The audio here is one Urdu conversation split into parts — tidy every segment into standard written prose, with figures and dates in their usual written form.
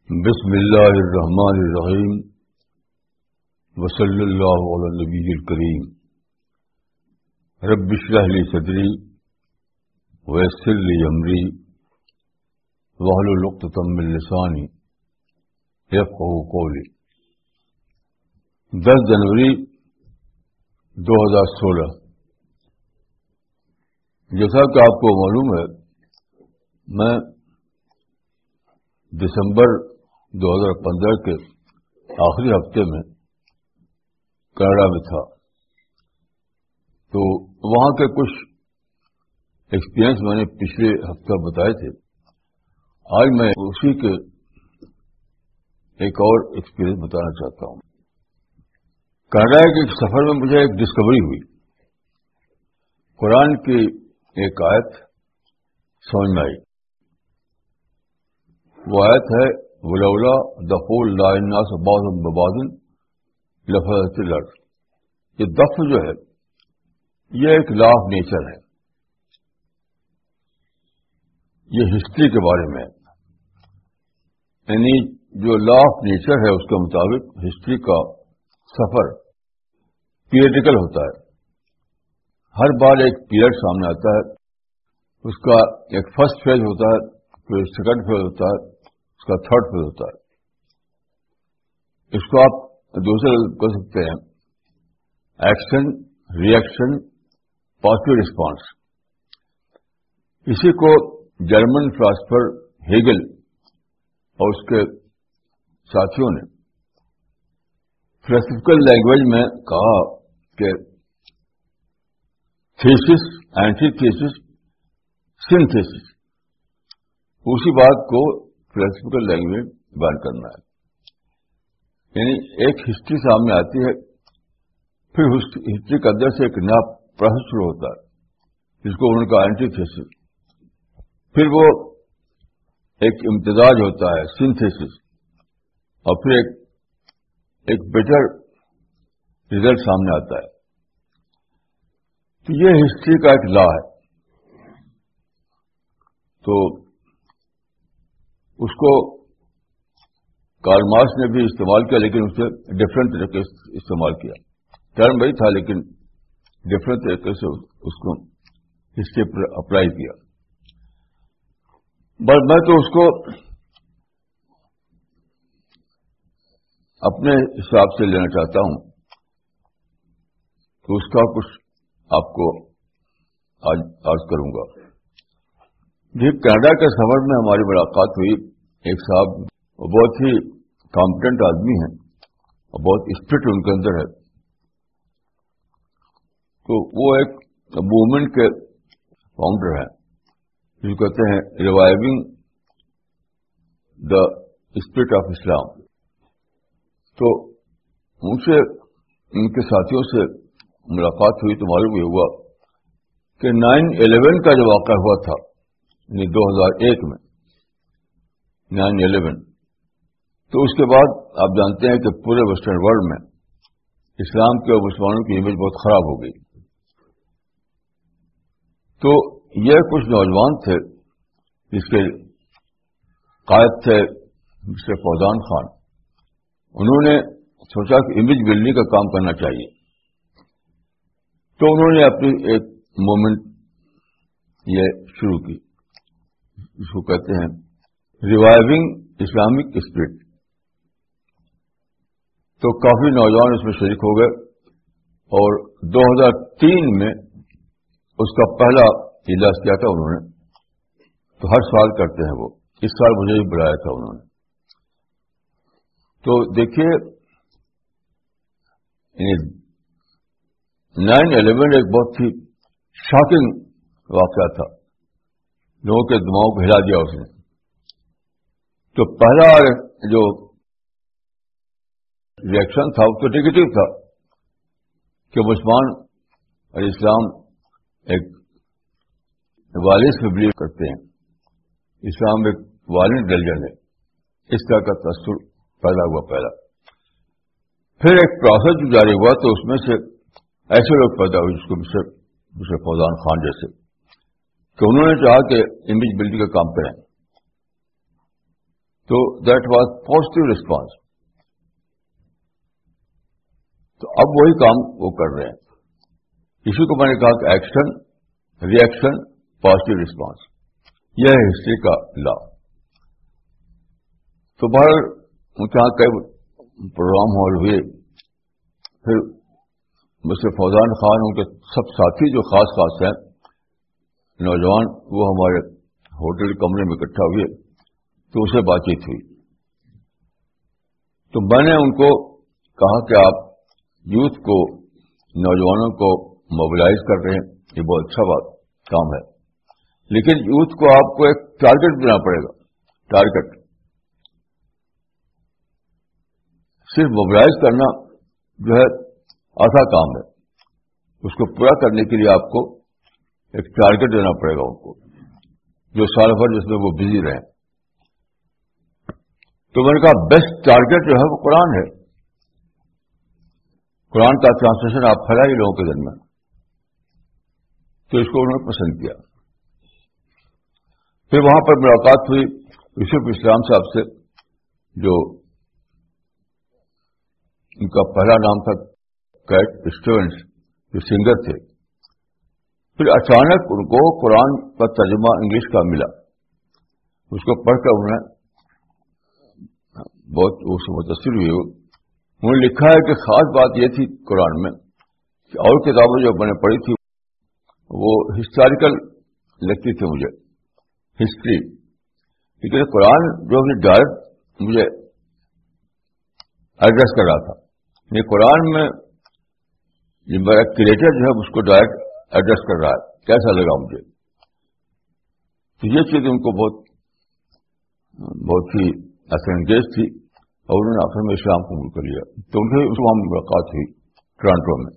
بسم اللہ الرحمن الرحیم وصلی اللہ علی النبی الکریم رب اشرح لی صدری ویسر لی امری واحلل عقدۃ من لسانی یفقہوا قولی۔ 10 جنوری 2016۔ جیسا کہ آپ کو معلوم ہے، میں دسمبر 2015 کے آخری ہفتے میں کینیڈا میں تھا، تو وہاں کے کچھ ایکسپیرئنس میں نے پچھلے ہفتہ بتائے تھے۔ آج میں اسی کے ایک اور ایکسپیرئنس بتانا چاہتا ہوں۔ کینیڈا کے ایک سفر میں مجھے ایک ڈسکوری ہوئی۔ قرآن کی ایک آیت سمجھ میں آئی۔ وہ آیت ہے ولولا دخول لا الناس بعضهم ببعض لفسدت الارض۔ یہ دفع جو ہے یہ ایک لا آف نیچر ہے، یہ ہسٹری کے بارے میں ہے۔ یعنی جو لا آف نیچر ہے اس کے مطابق ہسٹری کا سفر پیریڈیکل ہوتا ہے۔ ہر بار ایک پیریڈ سامنے آتا ہے، اس کا ایک فرسٹ فیز ہوتا ہے، پھر سیکنڈ فیز ہوتا ہے، اس کا تھرڈ فیز ہوتا ہے۔ اس کو آپ دوسرے کہہ سکتے ہیں action, reaction, positive response. اسی کو جرمن فلاسفر ہیگل اور اس کے ساتھیوں نے فلاسفیکل لینگویج میں کہا کہ تھیسس، اینٹی تھیسس، سنتھیسس۔ اسی بات کو فلاسفیکل لینگویج بیان کرنا ہے۔ یعنی ایک ہسٹری سامنے آتی ہے، پھر ہسٹری کے اندر سے ایک نیا پروسیس شروع ہوتا ہے جس کو ان کا اینٹی تھیسس، پھر وہ ایک امتزاج ہوتا ہے سنتھیسس، اور پھر ایک بیٹر ریزلٹ سامنے آتا ہے۔ تو یہ ہسٹری کا ایک لا ہے۔ تو اس کو کارل مارکس نے بھی استعمال کیا، لیکن اس سے ڈفرینٹ طریقے سے استعمال کیا۔ ٹرم وہی تھا لیکن ڈفرینٹ طریقے سے اس کو ہسٹری پر اپلائی کیا۔ بس میں تو اس کو اپنے حساب سے لینا چاہتا ہوں، تو اس کا کچھ آپ کو آج عرض کروں گا۔ جب کینیڈا کے سفر میں ہماری ملاقات ہوئی، ایک صاحب بہت ہی کمپیٹنٹ آدمی ہیں اور بہت اسپرٹ ان کے اندر ہے۔ تو وہ ایک موومنٹ کے فاؤنڈر ہیں جو کہتے ہیں reviving the spirit of Islam. تو ان سے، ان کے ساتھیوں سے ملاقات ہوئی تو معلوم یہ ہوا کہ 9/11 کا جو واقعہ ہوا تھا، یعنی 2001 میں 9/11، تو اس کے بعد آپ جانتے ہیں کہ پورے ویسٹرن ورلڈ میں اسلام کے اور مسلمانوں کی امیج بہت خراب ہو گئی۔ تو یہ کچھ نوجوان تھے جس کے قائد تھے مسٹر فوزان خان۔ انہوں نے سوچا کہ امیج بلڈنگ کا کام کرنا چاہیے، تو انہوں نے اپنی ایک موومنٹ یہ شروع کی، اس کو کہتے ہیں ریوائونگ اسلامک اسپرٹ۔ تو کافی نوجوان اس میں شریک ہو گئے، اور 2003 میں اس کا پہلا اجلاس کیا تھا انہوں نے۔ تو ہر سال کرتے ہیں وہ، اس سال مجھے بھی بلایا تھا انہوں نے۔ تو دیکھیے 9/11 ایک بہت ہی شاکنگ واقعہ تھا، لوگوں کے دماغوں کو ہلا دیا اس نے۔ تو پہلا جو ریئیکشن تھا وہ تو نیگیٹو تھا کہ مسلمان اور اسلام ایک وائلنس میں بلیو کرتے ہیں، اسلام ایک وائلنٹ ریلیجن ہے، اس طرح کا تصور پیدا ہوا پہلا۔ پھر ایک پروسیس جو جاری ہوا تو اس میں سے ایسے لوگ پیدا ہوئے جس کو مسٹر فوزان خان جیسے، کہ انہوں نے چاہا کہ امیج بلڈنگ کا کام کریں۔ تو دیٹ واز پازیٹیو ریسپانس. تو اب وہی کام وہ کر رہے ہیں. اسی کو میں نے کہا کہ action reaction positive response, یہ ہے ہسٹری کا لا. تو بہر یہاں کئی پروگرام ہال ہوئے. پھر مسٹر فوزان خان ان کے سب ساتھی جو خاص ہیں نوجوان، وہ ہمارے ہوٹل کمرے میں اکٹھا ہوئے. تو اسے بات چیت ہوئی. تو میں نے ان کو کہا کہ آپ یوتھ کو، نوجوانوں کو موبلائز کر رہے ہیں، یہ بہت اچھا کام ہے، لیکن یوتھ کو آپ کو ایک ٹارگٹ دینا پڑے گا. ٹارگٹ صرف موبلائز کرنا جو ہے آسان کام ہے، اس کو پورا کرنے کے لیے آپ کو ایک ٹارگٹ دینا پڑے گا ان کو، جو سال بھر جس میں وہ بزی رہیں. تو میں نے کہا بیسٹ ٹارگٹ جو ہے وہ قرآن ہے. قرآن کا ٹرانسلیشن آپ پھیلائیے لوگوں کے درمیان. تو اس کو انہوں نے پسند کیا. پھر وہاں پر ملاقات ہوئی یوسف اسلام صاحب سے، جو ان کا پہلا نام تھا کیٹ اسٹیونس، جو سنگر تھے. پھر اچانک ان کو قرآن کا ترجمہ انگلش کا ملا. اس کو پڑھ کر انہوں نے بہت اس سے متاثر ہوئے. انہوں نے لکھا ہے کہ خاص بات یہ تھی قرآن میں کہ اور کتابیں جو میں نے پڑھی تھی وہ ہسٹوریکل لگتی تھی مجھے، ہسٹری، لیکن قرآن جو ڈائریکٹ مجھے ایڈریس کر رہا تھا. یہ قرآن میں یہ میرا کریٹر جو ہے اس کو ڈائریکٹ ایڈریس کر رہا ہے. کیسا لگا مجھے؟ تو یہ چیز ان کو بہت ہی اثر انگیز تھی، اور انہوں نے آخر میں اسلام قبول کر لیا. تو ان سے اس وہاں ملاقات ہوئی ٹورانٹو میں.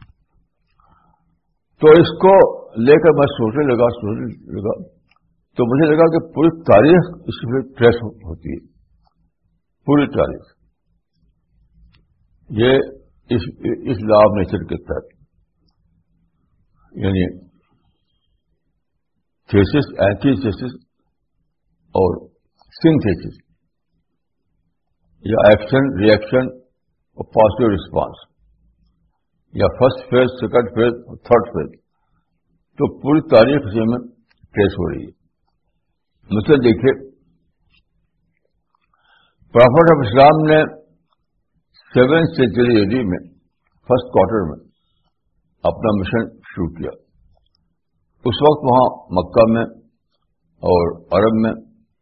تو اس کو لے کر میں سوچنے لگا تو مجھے لگا کہ پوری تاریخ اس میں ٹریس ہوتی ہے. پوری تاریخ یہ اس لا آف نیچر کے تحت، یعنی تھیسس، اینٹی تھیسس اور سنتھیسس، یا ایکشن ری ایکشن اور پازیٹیو ریسپانس، یا فرسٹ فیز، سیکنڈ فیز اور تھرڈ فیز. تو پوری تاریخ اسی میں ٹریس ہو رہی ہے. مثلا دیکھیے، پرافٹ آف اسلام نے 7th سینچری AD میں فرسٹ کوارٹر میں اپنا مشن شروع کیا. اس وقت وہاں مکہ میں اور عرب میں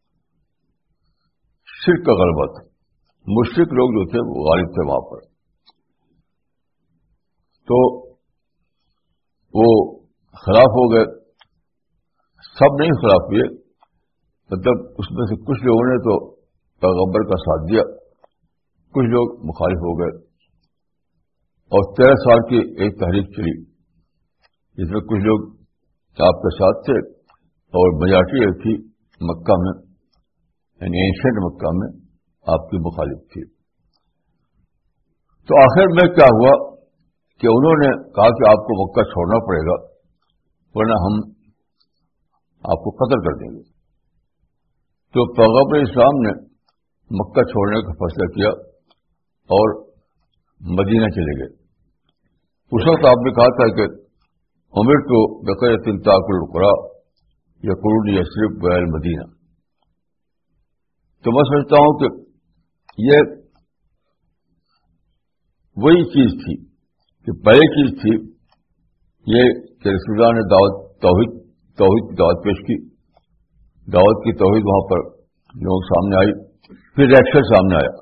شرک کا غلبہ تھا. مشرک لوگ جو تھے وہ غالب تھے وہاں پر. تو وہ خلاف ہو گئے. سب نہیں خلاف ہوئے، مطلب اس میں سے کچھ لوگوں نے تو پیغمبر کا ساتھ دیا، کچھ لوگ مخالف ہو گئے. اور 13 سال کی ایک تحریک چلی جس میں کچھ لوگ آپ کے ساتھ تھے اور میجارٹی ایک تھی مکہ میں، یعنی اینشنٹ مکہ میں آپ کی مخالف تھی. تو آخر میں کیا ہوا کہ انہوں نے کہا کہ آپ کو مکہ چھوڑنا پڑے گا ورنہ ہم آپ کو قتل کر دیں گے. تو پیغمبر اسلام نے مکہ چھوڑنے کا فیصلہ کیا اور مدینہ چلے گئے. اس وقت آپ نے کہا تھا کہ عمر تو بقیت تاکل القرا یا قرون یثرب ویل مدینہ. تو میں سمجھتا ہوں کہ یہ وہی چیز تھی کہ پہلی چیز تھی یہ کہ رسول اللہ نے توحید کی دعوت پیش کی. دعوت کی توحید وہاں پر لوگ سامنے آئی. پھر ریئیکشن سامنے آیا،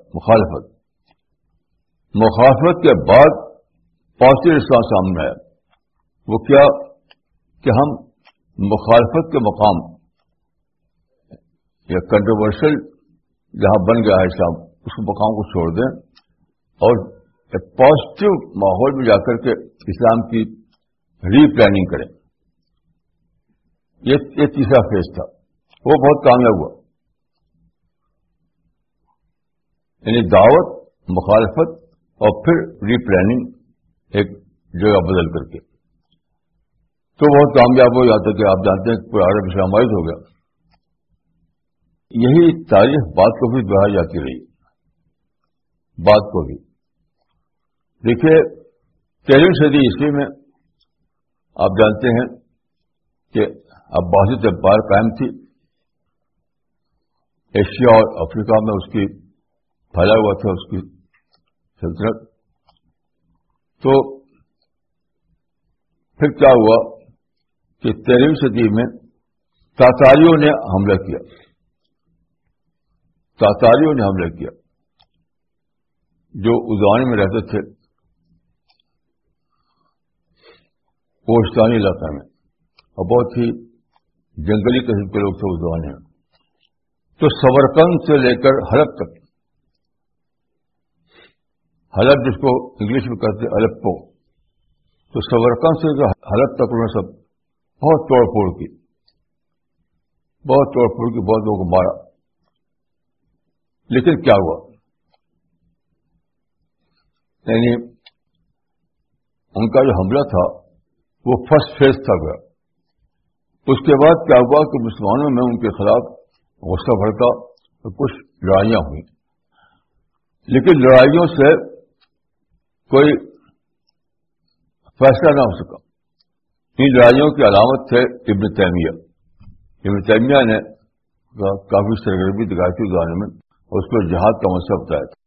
مخالفت کے بعد پازیٹیو رسپانس سامنے آیا. وہ کیا کہ ہم مخالفت کے مقام یا کنٹروورشل جہاں بن گیا ہے اسلام، اس مقام کو چھوڑ دیں اور ایک پازیٹیو ماحول میں جا کر کے اسلام کی ری پلاننگ کریں. یہ تیسرا فیز تھا، وہ بہت کامیاب ہوا. یعنی دعوت، مخالفت اور پھر ری پلاننگ ایک جگہ بدل کر کے، تو بہت کامیاب ہو. یہاں تک کہ آپ جانتے ہیں پورا عرب اسلامائز ہو گیا. یہی تاریخ بعد کو بھی دہرائی جاتی رہی. بعد کو بھی دیکھیے 13ویں صدی عیسوی میں آپ جانتے ہیں کہ عباسیت امپائر قائم تھی. ایشیا اور افریقہ میں اس کی پھیلا ہوا تھا اس کی سلطنت. تو پھر کیا ہوا کہ 13ویں صدی میں تاتاریوں نے حملہ کیا. تاتاریوں نے حملہ کیا جو ازوان میں رہتے تھے کوہستانی علاقے میں, اور بہت ہی جنگلی قسم کے لوگ تھے ازوان میں. تو سمرقند سے لے کر حلب تک, حلب جس کو انگلش میں کہتے ہیں الیپو, تو سمرقند سے حلب تک انہوں نے سب بہت توڑ پھوڑ کی, بہت لوگوں کو مارا. لیکن کیا ہوا, یعنی ان کا جو حملہ تھا وہ فرسٹ فیز تھا گیا. اس کے بعد کیا ہوا کہ مسلمانوں میں ان کے خلاف غصہ بھڑکا اور کچھ لڑائیاں ہوئیں. لیکن لڑائیوں سے کوئی فیصلہ نہ ہو سکا. ان لڑائیوں کی علامت تھے ابن تیمیہ. ابن تیمیہ نے کافی سرگرمی دکھائی تھی زمانے میں, اور اس کو جہاد کا مسئلہ بتایا تھا.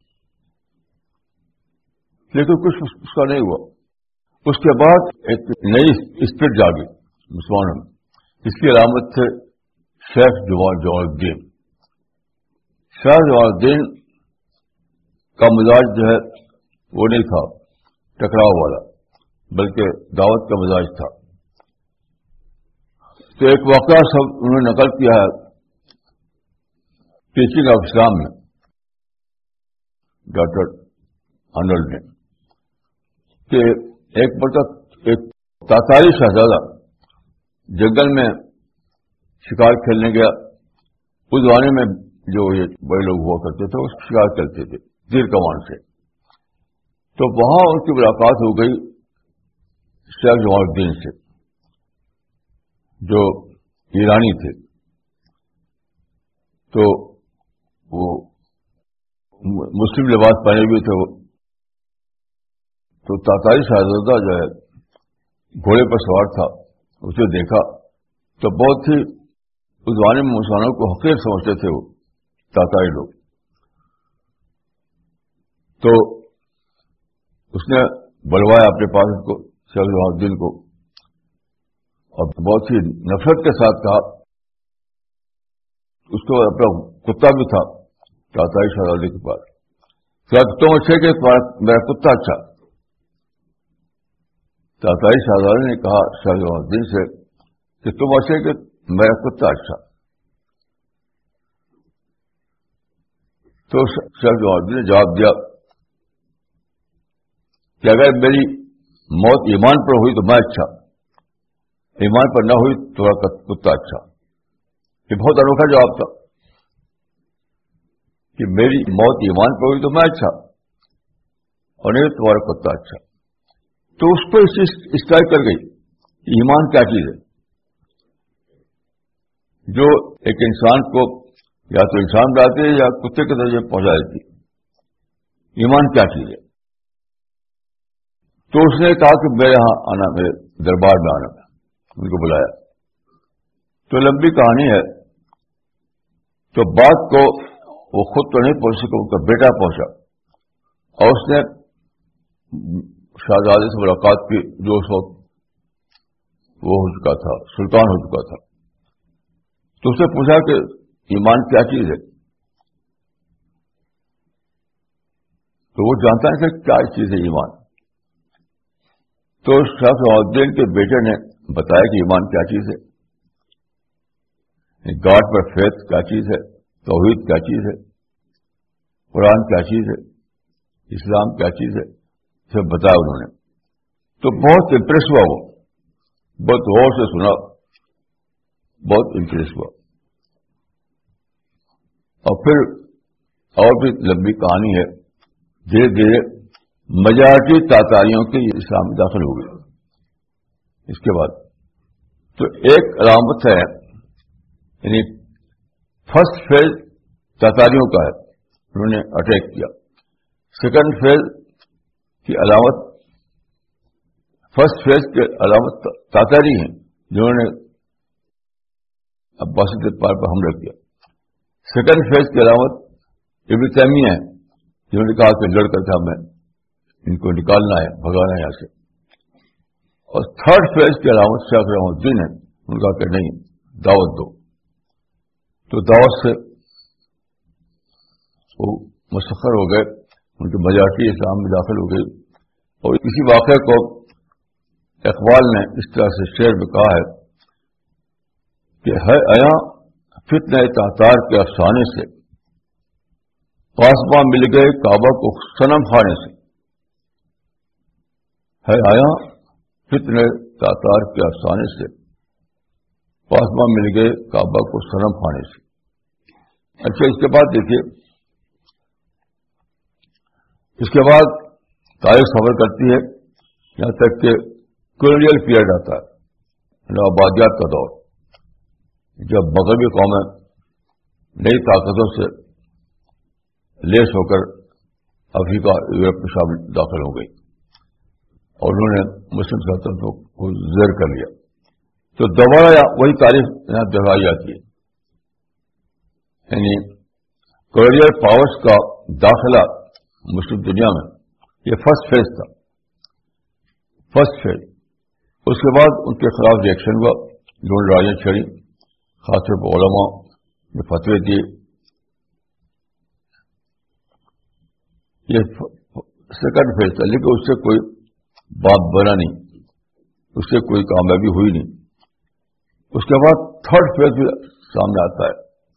لیکن کچھ اس کا نہیں ہوا. اس کے بعد ایک نئی اسپرٹ جاگی مسلمانوں میں, اس کی علامت تھے شیخ جمال الدین. شیخ جمال الدین کا مزاج جو ہے وہ نہیں تھا ٹکراؤ والا, بلکہ دعوت کا مزاج تھا. تو ایک واقعہ سب انہوں نے نقل کیا ہے ٹیچنگ آف اسلام میں, ڈاکٹر آرنلڈ نے, کہ ایک مرتبہ ایک تاتاری شہزادہ جنگل میں شکار کھیلنے گیا. اس زمانے میں جو یہ بڑے لوگ ہوا کرتے تھے وہ شکار کرتے تھے تیر کمان سے. تو وہاں ان کی ملاقات ہو گئی شیخ جمال الدین سے جو ایرانی تھے. تو وہ مسلم لباس پہنے ہوئے تھے. وہ تو تاتاری شہزادہ جو ہے گھوڑے پر سوار تھا, اسے دیکھا تو بہت ہی اس زمانے میں مسلمانوں کو حقیر سمجھتے تھے وہ تاتاری لوگ. تو اس نے بلوایا اپنے پاس کو شیخ جمال الدین کو, اور بہت ہی نفرت کے ساتھ کہا. اس کو اپنا کتا بھی تھا تاتاری شہزادے کے پاس. تم اچھے کہ میرا کتا اچھا. تاتاری شہزادے نے کہا شیخ جمال الدین سے کہ تم اچھے کہ میرا کتا اچھا. تو شیخ جمال الدین نے جواب دیا کہ اگر میری موت ایمان پر ہوئی تو میں اچھا, ایمان پر نہ ہوئی تو کتا اچھا. یہ بہت انوکھا جواب تھا کہ میری موت ایمان پر ہوئی تو میں اچھا, اور نہیں تمہارا کتا اچھا. تو اس کو اس چیز اسٹرائک کر گئی کہ ایمان کیا چیز ہے جو ایک انسان کو یا تو انسان بناتی ہے یا کتے کے درجے پہنچا دیتی. ایمان کیا چیز ہے؟ تو اس نے کہا کہ میرے یہاں آنا, میرے دربار میں آنا. ان کو بلایا. تو لمبی کہانی ہے. تو بات کو وہ خود تو نہیں پہنچ سکا, ان کا بیٹا پہنچا, اور اس نے شہزادے سے ملاقات کی جو اس وقت وہ ہو چکا تھا, سلطان ہو چکا تھا. تو اس نے پوچھا کہ ایمان کیا چیز ہے؟ تو وہ جانتا ہے کہ کیا چیز ہے ایمان. تو شیخ جمال الدین کے بیٹے نے بتایا کہ ایمان کیا چیز ہے, گاڈ پر فیتھ کیا چیز ہے, توحید کیا چیز ہے, قرآن کیا چیز ہے, اسلام کیا چیز ہے, سب بتایا انہوں نے. تو بہت امپریس ہوا, وہ بہت غور سے سنا, بہت امپریس ہوا. اور پھر اور بھی لمبی کہانی ہے. دھیرے دھیرے میجارٹی تاتاریوں کے اسلام میں داخل ہو گئی. اس کے بعد تو ایک علامت ہے, یعنی فرسٹ فیز تاتاریوں کا ہے، انہوں نے اٹیک کیا. سیکنڈ فیز کی علامت، فرسٹ فیز کی علامت تاتاری ہیں جنہوں نے عباسی دربار پر حملہ کیا. سیکنڈ فیز کی علامت ابن تیمیہ ہے جنہوں نے کہا کہ لڑ کر کے ہمیں ان کو نکالنا ہے، بھگانا ہے یہاں سے. اور تھرڈ فیز کی علامت شیخ رحمۃ الدین ہے، ان کا کہ نہیں دعوت دو. تو دعوت سے وہ مسخر ہو گئے، ان کی مجارٹی اسلام میں داخل ہو گئی. اور اسی واقعے کو اقبال نے اس طرح سے شعر میں کہا ہے کہ ہے عیاں فتنہ تاتار کے افسانے سے، پاسباں مل گئے کعبہ کو صنم خانے سے. ہے عیاں فتنہ تاتار کے افسانے سے، پاسباں مل گئے کعبہ کو صنم خانے سے. اچھا، اس کے بعد دیکھیے، اس کے بعد تاریخ سفر کرتی ہے یہاں تک کہ کولونیل پیریڈ آتا ہے، آبادیات کا دور، جب مغربی قومیں نئی طاقتوں سے لیس ہو کر افریقہ یورپ میں شامل داخل ہو گئی اور انہوں نے مسلم سلطنتوں کو زیر کر لیا. تو دوبارہ وہی تاریخ یہاں دہرائی جاتی ہے، یعنی کولونیل پاورز کا داخلہ مسلم دنیا میں. یہ فرسٹ فیز تھا، فرسٹ فیز. اس کے بعد ان کے خلاف ریئیکشن ہوا، جو لڑائیاں چھڑی، خاص طور پر علماء نے فتوے دیے. یہ سیکنڈ فیز تھا، لیکن اس سے کوئی بات بنا نہیں، اس سے کوئی کامیابی ہوئی نہیں. اس کے بعد تھرڈ فیز سامنے آتا ہے.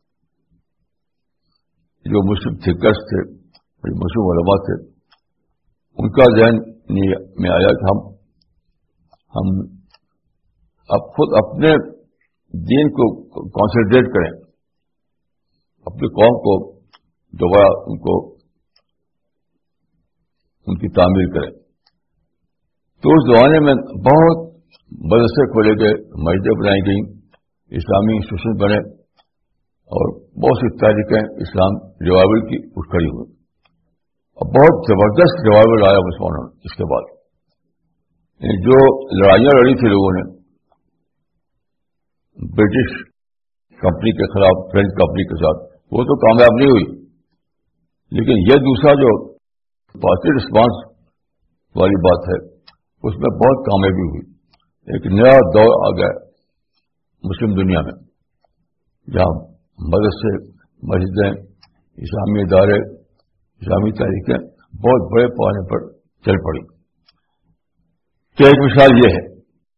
جو مسلم تھنکرس تھے، مسلم علماء تھے، ان کا ذہن میں آیا کہ ہم اب خود اپنے دین کو کانسنٹریٹ کریں، اپنی قوم کو دوبارہ ان کی تعمیر کریں. تو اس زمانے میں بہت مدرسے کھولے گئے، مسجدیں بنائی گئیں، اسلامی انسٹیٹیوشن بنے، اور بہت سی تحریکیں اسلام ریوائول کی اٹھ کھڑی ہوئی. اور بہت زبردست ریوائول آیا مسلمانوں میں. اس کے بعد جو لڑائیاں لڑی تھی لوگوں نے برٹش کمپنی کے خلاف، فرینچ کمپنی کے ساتھ، وہ تو کامیاب نہیں ہوئی. لیکن یہ دوسرا جو پازیٹو رسپانس والی بات ہے، اس میں بہت کامیابی ہوئی. ایک نیا دور آ گیا مسلم دنیا میں، جہاں مدرسے، مسجدیں، اسلامی ادارے، اسلامی تحریکیں بہت بڑے پیمانے پر چل پڑی. تو ایک مثال یہ ہے.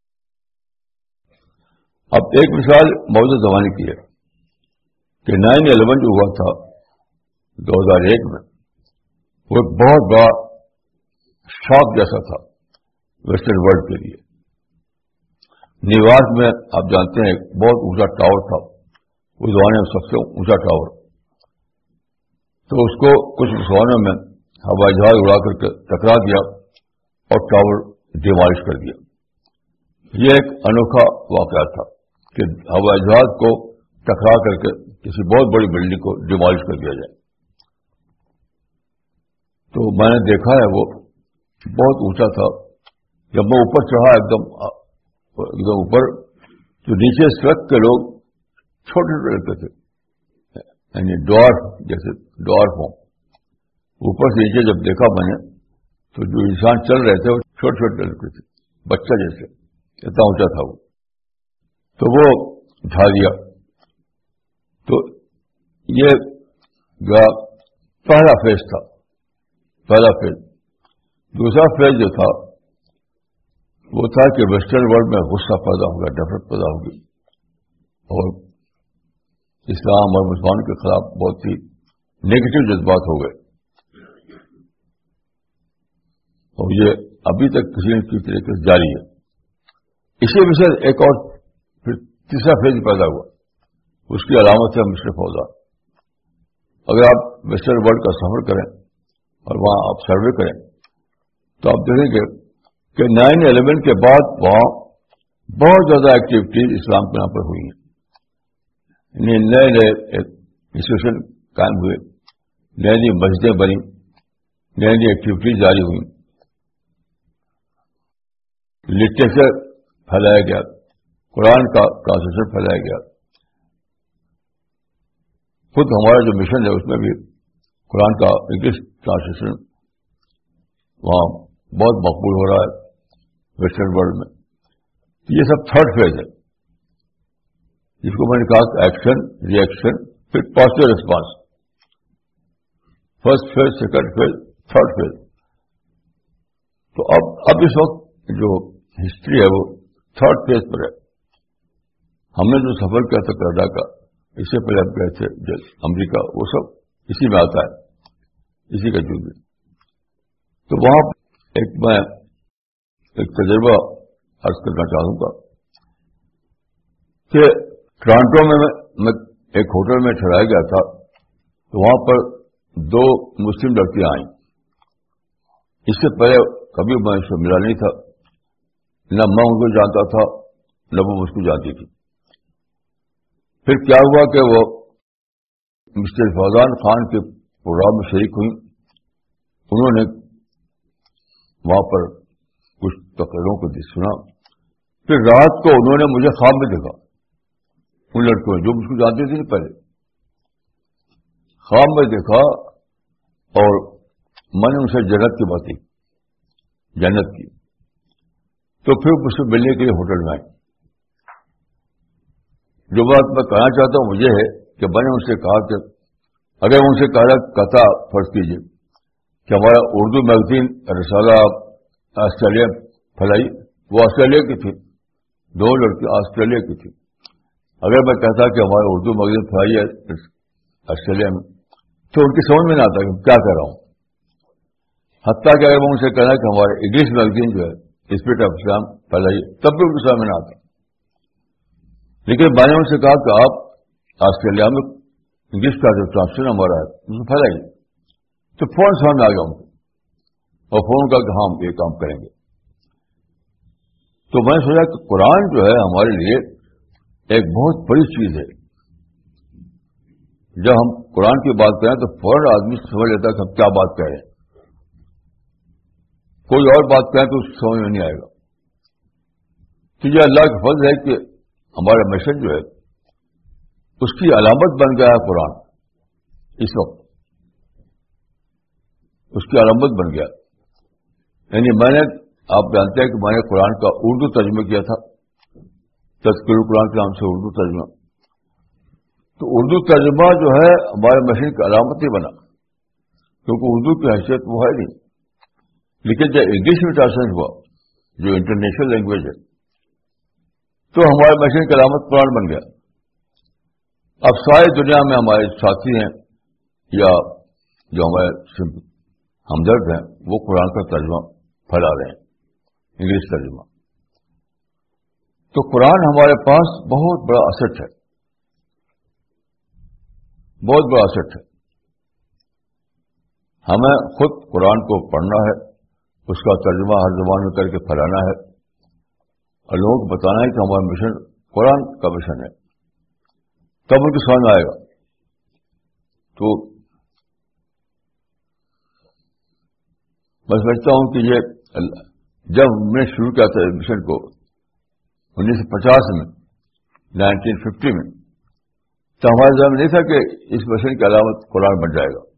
اب ایک مثال موجودہ زمانے کی ہے کہ 9/11 جو ہوا تھا 2001 میں، وہ ایک بہت بڑا شاک جیسا تھا ویسٹرن ورلڈ کے لیے. نیویارک میں آپ جانتے ہیں ایک بہت اونچا ٹاور تھا، اس زمانے میں سب سے اونچا ٹاور. تو اس کو کچھ مسلمانوں میں ہوائی جہاز اڑا کر کے ٹکرا دیا اور ٹاور ڈیمالش کر دیا. یہ ایک انوکھا واقعہ تھا کہ ہوائی جہاز کو ٹکرا کر کے کسی بہت بڑی بلڈنگ کو ڈیمالش کر دیا جائے. تو میں نے دیکھا ہے وہ بہت اونچا تھا. جب میں اوپر چڑھا ایک دم اوپر، تو نیچے سڑک کے لوگ چھوٹے چھوٹے لگتے تھے، یعنی ڈوارف، جیسے ڈوارف ہوں. اوپر سے نیچے جب دیکھا میں نے، تو جو انسان چل رہے تھے وہ چھوٹے چھوٹے لگتے تھے، بچہ جیسے، اتنا اونچا تھا وہ. تو وہ ڈھا دیا. تو یہ پہلا فیز تھا، پہلا فیز. دوسرا فیز جو تھا وہ تھا کہ ویسٹرن ورلڈ میں غصہ پیدا ہوگا، نفرت پیدا ہوگی، اور اسلام اور مسلمانوں کے خلاف بہت سی نیگیٹو جذبات ہو گئے. اور یہ ابھی تک کسی نہ کسی طریقے سے جاری ہے. اسی وجہ سے ایک اور پھر تیسرا فیز پیدا ہوا، اس کی علامت ہے مشرق فوضا. اگر آپ ویسٹرن ورلڈ کا سفر کریں اور وہاں آپ سروے کریں تو آپ دیکھیں گے کہ 9/11 کے بعد وہاں بہت زیادہ ایکٹیویٹیز اسلام کے نام پر ہوئی ہیں. نئے نئے انسٹیٹیوشن قائم ہوئے, نئی نئی مسجدیں بنی, نئی نئی ایکٹیویٹیز جاری ہوئی, لٹریچر پھیلایا گیا, قرآن کا ٹرانسلیشن پھیلایا گیا. خود ہمارا جو مشن ہے اس میں بھی قرآن کا انگلش ٹرانسلیشن وہاں بہت مقبول ہو رہا ہے ویسٹرن ورلڈ میں. یہ سب تھرڈ فیز ہے, جس کو میں نے کہا ایکشن, ری ایکشن, پھر positive response. First phase, second phase, third phase. تو اب اس وقت جو ہسٹری ہے وہ تھرڈ فیز پر ہے. ہم نے جو سفر کیا تھا کینیڈا کا, اس سے پہلے ہم گئے تھے امریکہ, وہ سب اسی میں آتا ہے, اسی کا جز ہے. تو وہاں میں ایک تجربہ عرض کرنا چاہوں گا کہ ٹورانٹو میں ایک ہوٹل میں ٹھہرایا گیا تھا. تو وہاں پر 2 مسلم لڑکیاں آئیں. اس سے پہلے کبھی میں اس سے ملا نہیں تھا, نہ میں ان کو جانتا تھا نہ وہ مجھ کو جانتی تھی. پھر کیا ہوا کہ وہ مسٹر فوزان خان کے پروگرام میں شریک ہوئی. انہوں نے وہاں پر کچھ تقریروں کو سنا. پھر رات کو انہوں نے مجھے خواب میں دیکھا, ان لڑکوں نے جو مجھ کو جانتی تھی پہلے خواب میں دیکھا, اور میں نے ان سے جنت کی بات کی, جنت کی. تو پھر مجھ سے ملنے کے لیے ہوٹل میں آئی. جو بات میں کہنا چاہتا ہوں مجھے ہے کہ میں نے ان سے کہا کہ اگر ان سے کہتا فرض کیجیے کہ ہمارا اردو میگزین رسالہ آسٹریلیا پھیلائی, وہ آسٹریلیا کی تھی, 2 لڑکی آسٹریلیا کی تھی. اگر میں کہتا کہ ہمارا اردو میگزین پھیلائی ہے آسٹریلیا میں, تو ان کی سمجھ میں نہ آتا کہ کیا کہہ رہا ہوں. حتیٰ کہ اگر میں ان سے کہنا کہ ہمارا انگلش میگزین جو ہے اسپرٹ آف اسلام پھیلائی, تب بھی ان کی سمجھ میں نہ آتا. لیکن میں نے ان سے کہا کہ آپ آسٹریلیا میں انگلش کا جو ٹرانسلیشن ہمارا ہے اس کو پھیلائیے. تو فوراً سمجھ میں آ گیا ان کو, اور فون کہا کہ ہاں ہم یہ کام کریں گے. تو میں نے سوچا کہ قرآن جو ہے ہمارے لیے ایک بہت بڑی چیز ہے. جب ہم قرآن کی بات کریں تو فوراً آدمی سمجھ لیتا ہے کہ ہم کیا بات کہہ رہے ہیں. کوئی اور بات کہیں تو اس کو سمجھ میں نہیں آئے گا. تو یہ اللہ کا فضل ہے کہ ہمارا مشن جو ہے اس کی علامت بن گیا ہے قرآن. اس وقت اس کی علامت بن گیا. یعنی میں نے, آپ جانتے ہیں کہ میں نے قرآن کا اردو ترجمہ کیا تھا, تذکر القرآن کے نام سے اردو ترجمہ. تو اردو ترجمہ جو ہے ہمارے مشن کی علامت ہی بنا, کیونکہ اردو کی حیثیت وہ ہے نہیں. لیکن جب انگلش میں ٹرانسلیٹ ہوا جو انٹرنیشنل لینگویج ہے, تو ہمارے مشن کی علامت قرآن بن گیا. اب ساری دنیا میں ہمارے ساتھی ہیں یا جو ہمارے ہمدرد ہیں وہ قرآن کا ترجمہ پھیلا رہے ہیں, انگلش ترجمہ. تو قرآن ہمارے پاس بہت بڑا ایسٹ ہے, بہت بڑا ایسٹ ہے. ہمیں خود قرآن کو پڑھنا ہے, اس کا ترجمہ ہر زبان میں کر کے پھیلانا ہے, اور لوگوں کو بتانا ہے کہ ہمارا مشن قرآن کا مشن ہے. تب ان کو سمجھ آئے گا. تو میں سمجھتا ہوں کہ یہ جب ہم نے شروع کیا تھا مشن کو 1950 میں, 1950 میں, تو ہمارے ذہن میں نہیں تھا کہ اس مشن کی علامت قرآن بن جائے گا.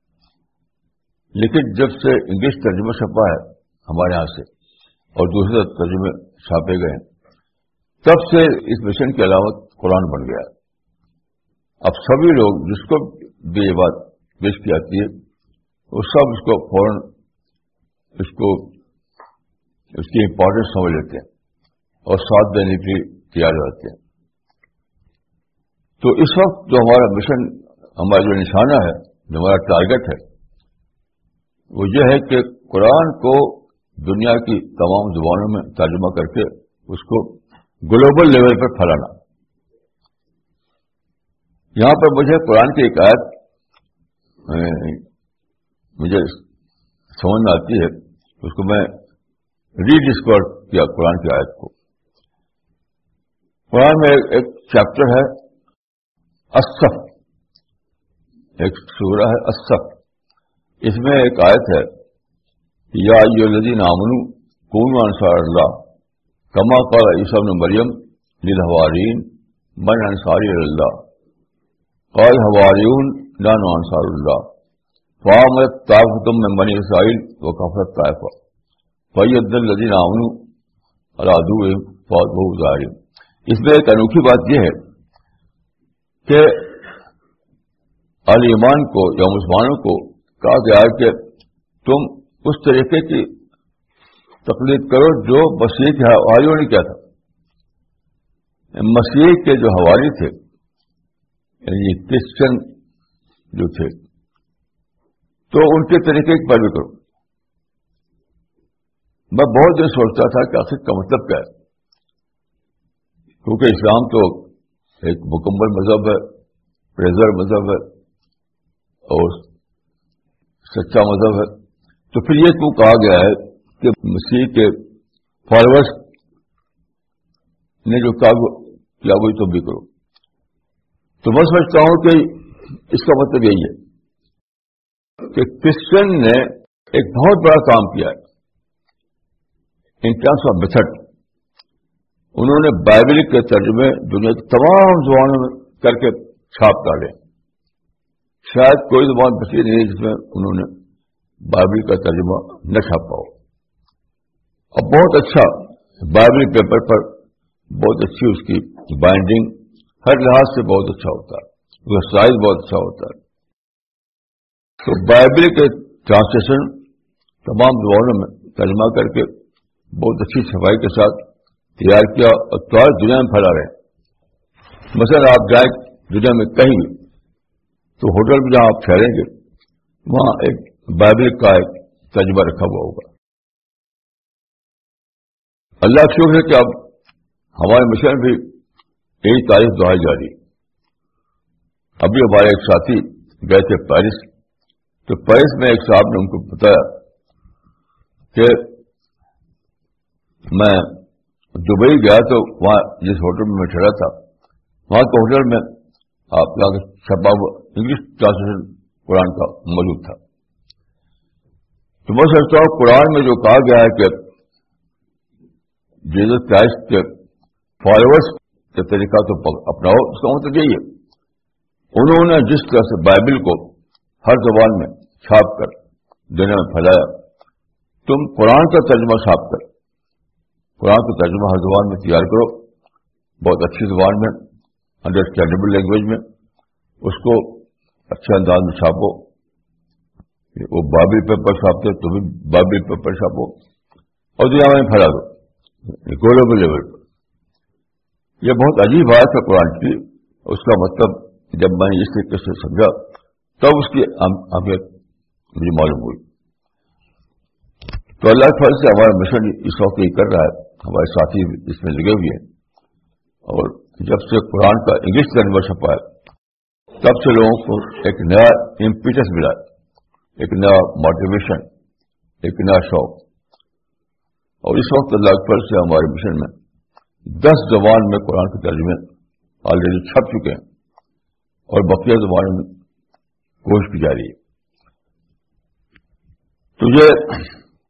لیکن جب سے انگلش ترجمہ چھپا ہے ہمارے یہاں سے اور دوسرے ترجمے چھاپے گئے, تب سے اس مشن کی علامت قرآن بن گیا. اب سبھی لوگ جس کو بھی یہ بات پیش کی جاتی ہے وہ سب اس کو فوراً اس کی امپورٹنس سمجھ لیتے ہیں اور ساتھ دینے کے لیے تیار رہتے ہیں. تو اس وقت جو ہمارا مشن, ہمارا جو نشانہ ہے, جو ہمارا ٹارگٹ ہے, وہ یہ ہے کہ قرآن کو دنیا کی تمام زبانوں میں ترجمہ کر کے اس کو گلوبل لیول پر پھیلانا. یہاں پر مجھے قرآن کی ایک آیت مجھے سمجھ میں آتی ہے, اس کو میں ری ڈسکور کیا قرآن کی آیت کو. قرآن میں ایک چیپٹر ہے الصف, ایک سورہ ہے الصف، اس میں ایک آیت ہے یا ایھا الذین آمنوا کونوا انصار اللہ کما قال عیسی ابن مریم للحواریین من انصاری الی اللہ قال الحواریون نحن انصار اللہ فآمنت طائفۃ من بنی اسرائیل وکفرت طائفہ فأیدنا الذین آمنوا علی عدوہم فأصبحوا ظاہرین۔ اس میں ایک انوکھی بات یہ ہے کہ اہل ایمان کو یا مسلمانوں کو کہا گیا ہے کہ تم اس طریقے کی تقلید کرو جو مسیح کے حواریوں نے کیا تھا۔ مسیح کے جو حواری تھے یعنی کرسچن جو تھے تو ان کے طریقے کی پیروی کرو۔ میں بہت دیر سوچتا تھا کہ آخر کا مطلب کیا ہے، کیونکہ اسلام تو ایک مکمل مذہب ہے، پریزر مذہب ہے اور سچا مذہب ہے، تو پھر یہ کیوں کہا گیا ہے کہ مسیح کے فالوورز نے جو کیا وہی تم بھی کرو۔ تو میں سمجھتا ہوں کہ اس کا مطلب یہی ہے کہ کرسچن نے ایک بہت بڑا کام کیا ہے ان ٹرمس آف میتھڈ۔ انہوں نے بائبل کے ترجمے دنیا کی تمام زبانوں میں کر کے چھاپ ڈالے، شاید کوئی زبان بچی نہیں جس میں انہوں نے بائبل کا ترجمہ نہ چھاپا ہو۔ اب بہت اچھا بائبل پیپر پر بہت اچھی اس کی بائنڈنگ ہر لحاظ سے بہت اچھا ہوتا ہے، اس کا سائز بہت اچھا ہوتا ہے۔ تو بائبل کے ٹرانسلیشن تمام زبانوں میں ترجمہ کر کے بہت اچھی صفائی کے ساتھ تیار کیا اور تمہاری دنیا میں پھیلا رہے ہیں۔ مثلا آپ جائیں دنیا میں کہیں بھی تو ہوٹل میں جہاں آپ ٹھہریں گے وہاں ایک بائبل کا ایک ترجمہ رکھا ہوا ہوگا۔ اللہ کا شکر ہے کہ اب ہمارے مشن بھی یہی تاریخ دہرائی جا رہی۔ ابھی ہمارے ایک ساتھی گئے تھے پیرس، تو پیرس میں ایک صاحب نے ان کو بتایا کہ میں دبئی گیا تو وہاں جس ہوٹل میں ٹھہرا تھا وہاں کے ہوٹل میں آپ کا چھپا ہوا انگلش ٹرانسلیشن قرآن کا موجود تھا۔ تو میں سمجھتا ہوں قرآن میں جو کہا گیا ہے کہ جیسس کرائسٹ کے فالوورز کا طریقہ تو اپناؤ، اس کا مطلب یہی ہے انہوں نے جس طرح سے بائبل کو ہر زبان میں چھاپ کر دنیا میں پھیلایا، تم قرآن کا ترجمہ چھاپ کر قرآن کا ترجمہ ہر زبان میں تیار کرو، بہت اچھی زبان میں، انڈرسٹینڈیبل لینگویج میں، اس کو اچھے انداز میں چھاپو۔ وہ بائبل پیپر چھاپتے تو بھی بائبل پیپر چھاپو اور دنیا میں پھیلا دو گلوبل لیول پر۔ یہ بہت عجیب بات ہے قرآن کی، اس کا مطلب جب میں نے اس طریقے سے سمجھا تب اس کی اہمیت مجھے معلوم ہوئی۔ تو اللہ کے فضل سے ہمارا مشن اس وقت یہ کر رہا ہے، ہمارے ساتھی اس میں لگے ہوئے ہیں، اور جب سے قرآن کا انگلش ترجمہ چھپا ہے تب سے لوگوں کو ایک نیا امپیٹس ملا، ایک نیا موٹیویشن، ایک نیا شوق۔ اور اس وقت اللہ کے فضل سے ہمارے مشن میں 10 زبان میں قرآن کے ترجمے آلریڈی چھپ چکے ہیں اور بقیہ زبانوں میں کوشش کی جا رہی ہے۔ تو یہ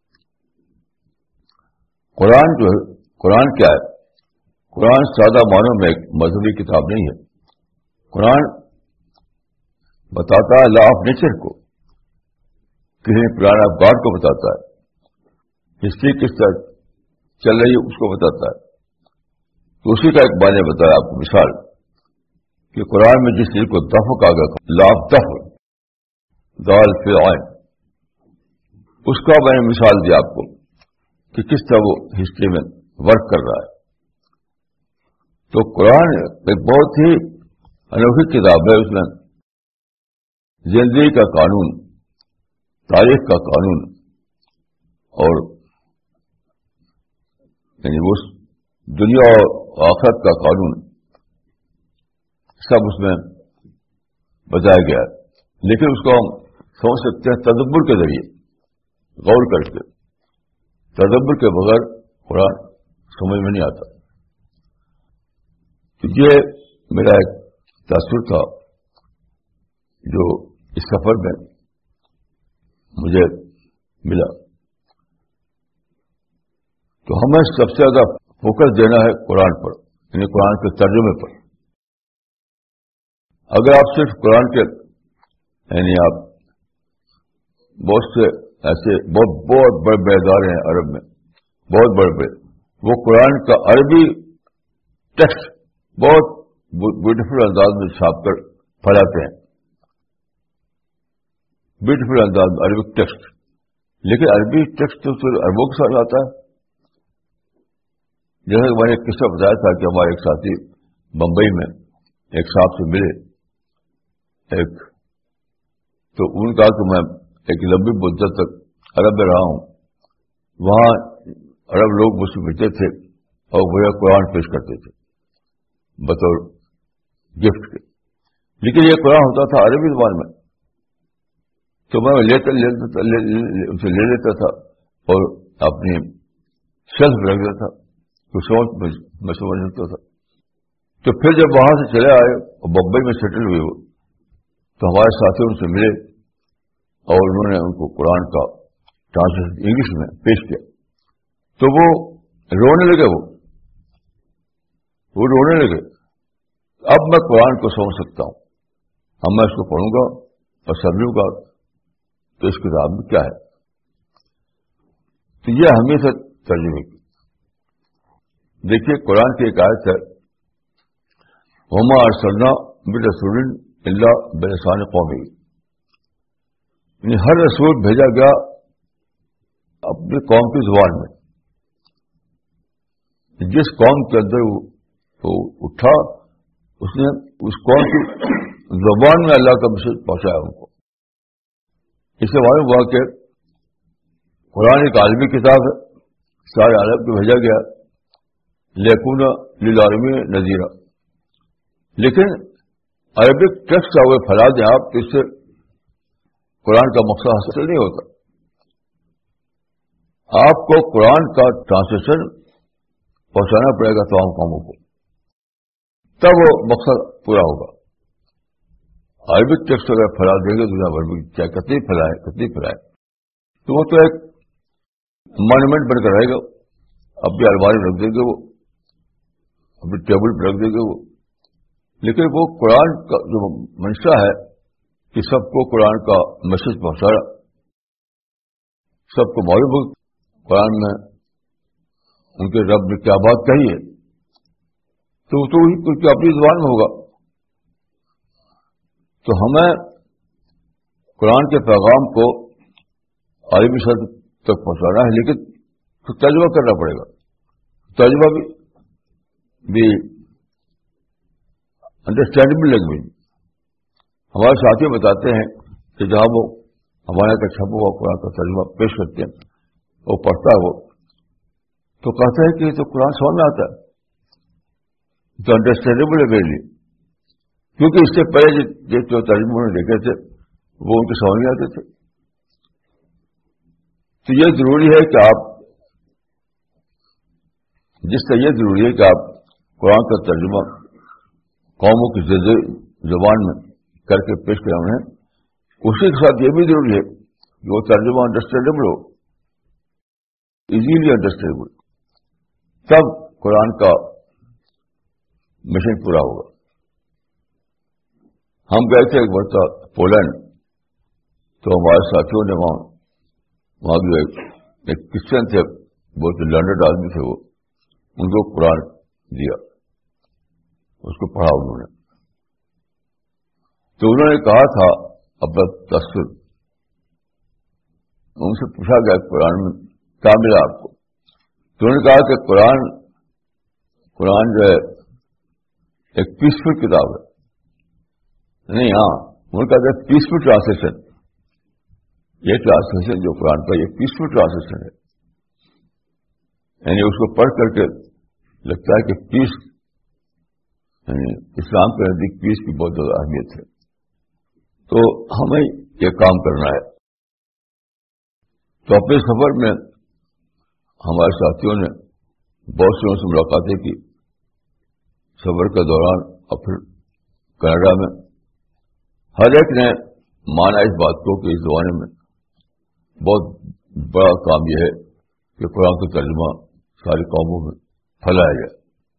قرآن جو ہے، قرآن کیا ہے؟ قرآن سادہ معنوں میں ایک مذہبی کتاب نہیں ہے۔ قرآن بتاتا ہے لا آف نیچر کو، کسی پرانا گاڈ کو بتاتا ہے، ہسٹری کس طرح چل رہی ہے اس کو بتاتا ہے۔ تو اسی کا ایک معنی بتایا آپ کو، مثال کہ قرآن میں جس چیز کو دفع کہا گیا، لا آف دفع، دال فی عین، اس کا میں نے مثال دیا آپ کو کہ کس طرح وہ ہسٹری میں ورک کر رہا ہے۔ تو قرآن ایک بہت ہی انوکھی کتاب ہے، اس میں زندگی کا قانون، تاریخ کا قانون اور یعنی وہ دنیا اور آخرت کا قانون سب اس میں بتایا گیا ہے، لیکن اس کو ہم سمجھ سکتے ہیں تدبر کے ذریعے، غور کر کے۔ تدبر کے بغیر قرآن سمجھ میں نہیں آتا۔ تو یہ میرا ایک تاثر تھا جو اس سفر میں مجھے ملا. تو ہمیں سب سے زیادہ فوکس دینا ہے قرآن پر، یعنی قرآن کے ترجمے پر. اگر آپ صرف قرآن کے یعنی آپ بہت سے ایسے بہت بڑے بڑے ادارے ہیں عرب میں، بہت بڑے بڑے، وہ قرآن کا عربی ٹیکسٹ بہت بیوٹیفل انداز میں چھاپ کر پھیلاتے ہیں، بیوٹیفل انداز میں عربک ٹیکسٹ. لیکن عربی ٹیکسٹ تو صرف عربوں کے ساتھ آتا ہے. جیسے کہ میں نے ایک قصہ بتایا تھا کہ ہمارے ایک ساتھی بمبئی میں ایک صاحب سے ملے، تو ان کا کہ میں ایک لمبی مدت تک عرب میں رہا ہوں، وہاں عرب لوگ مجھ سے ملتے تھے اور مجھے قرآن پیش کرتے تھے بطور گفٹ کے. لیکن یہ قرآن ہوتا تھا عربی زبان میں، تو میں لے لیتا تھا اور اپنی شیلف رکھ دیتا تھا، تو میں سمجھ لیتا تھا. تو پھر جب وہاں سے چلے آئے اور بمبئی میں سیٹل ہوئے وہ، تو ہمارے ساتھی ان سے ملے اور انہوں نے ان کو قرآن کا ٹرانسلیشن انگلش میں پیش کیا. تو وہ رونے لگے، وہ رونے لگے. اب میں قرآن کو سمجھ سکتا ہوں، اب میں اس کو پڑھوں گا اور سمجھوں گا تو اس کتاب میں کیا ہے. تو یہ ہمیشہ ترجمے کی. دیکھیے قرآن کی ایک آیت ہے، وما ارسلنا من رسول الا بلسان قومی، یعنی ہر رسول بھیجا گیا اپنی قوم کی زبان میں. جس قوم کے اندر وہ اٹھا، اس نے اس قوم کی زبان میں اللہ کا میسج پہنچایا ان کو. اس سے معلوم ہوا کہ قرآن ایک عالمی کتاب ہے، سارے عالم کو بھیجا گیا لیکون للعالمین نذیرا. لیکن عربک ٹیکسٹ کا وہ پھیلا دیں آپ تو اس سے قرآن کا مقصد حاصل نہیں ہوتا. آپ کو قرآن کا ٹرانسلیشن پہنچانا پڑے گا تمام قوموں کو، تب وہ مقصد پورا ہوگا. عربک ٹیکسٹ اگر پھیلا دیں گے دنیا بھر میں، چاہے کتنی پھیلائے تو وہ تو ایک مانومنٹ بن کر رہے گا. اپنی الماری رکھ دیں گے، وہ اپنی ٹیبل پہ رکھ دیں گے وہ. لیکن وہ قرآن کا جو منشا ہے کہ سب کو قرآن کا میسج پہنچانا، سب کو معلوم ہو قرآن میں ان کے رب نے کیا بات کہی ہے، تو وہی اپنی زبان میں ہوگا. تو ہمیں قرآن کے پیغام کو عالمی سطح تک پہنچانا ہے، لیکن ترجمہ کرنا پڑے گا. ترجمہ بھی انڈرسٹینڈیبل لینگویج. ہمارے ساتھی بتاتے ہیں کہ جہاں وہ ہمارے کا چھپا ہوا قرآن کا ترجمہ پیش کرتے ہیں، وہ پڑھتا ہے وہ تو کہتا ہے کہ یہ تو قرآن سمجھ میں آتا ہے، تو انڈرسٹینڈیبل ہے میرے لیے، کیونکہ اس سے پہلے جو ترجمے انہوں نے دیکھے تھے وہ ان کو سمجھ نہیں آتے تھے. تو یہ ضروری ہے کہ آپ جس طرح یہ ضروری ہے کہ آپ قرآن کا ترجمہ قوموں کی زبان میں کر کے پیش کریں انہیں، اسی کے ساتھ یہ بھی ضروری ہے کہ وہ ترجمہ انڈرسٹینڈیبل ہو، ایزیلی انڈرسٹینڈیبل، تب قرآن کا مشن پورا ہوگا. ہم گئے تھے ایک مرتبہ پولینڈ، تو ہمارے ساتھیوں نے وہاں جو ایک کرسچن تھے، بہت لرنڈ آدمی تھے، وہ ان کو قرآن دیا، اس کو پڑھا انہوں نے. تو انہوں نے کہا تھا اپنا تاثر، ان سے پوچھا گیا قرآن میں کیا ملا آپ کو، تو انہوں نے کہا کہ قرآن جو ہے ایک پیسفل کتاب ہے. نہیں، ہاں انہوں نے کہا کہ پیسفل ٹرانسلیشن، یہ ٹرانسلیشن جو قرآن کا یہ پیسفل ٹرانسلیشن ہے، یعنی اس کو پڑھ کر کے لگتا ہے کہ پیس، یعنی اسلام کے نزدیک پیس کی بہت زیادہ اہمیت ہے. تو ہمیں یہ کام کرنا ہے. تو اپنے سفر میں ہمارے ساتھیوں نے بہت سے سے ملاقاتیں کی سفر کے دوران، اور پھر کینیڈا میں ہر ایک نے مانا اس بات کو کہ اس زمانے میں بہت بڑا کام یہ ہے کہ قرآن کا ترجمہ ساری قوموں میں پھیلایا جائے.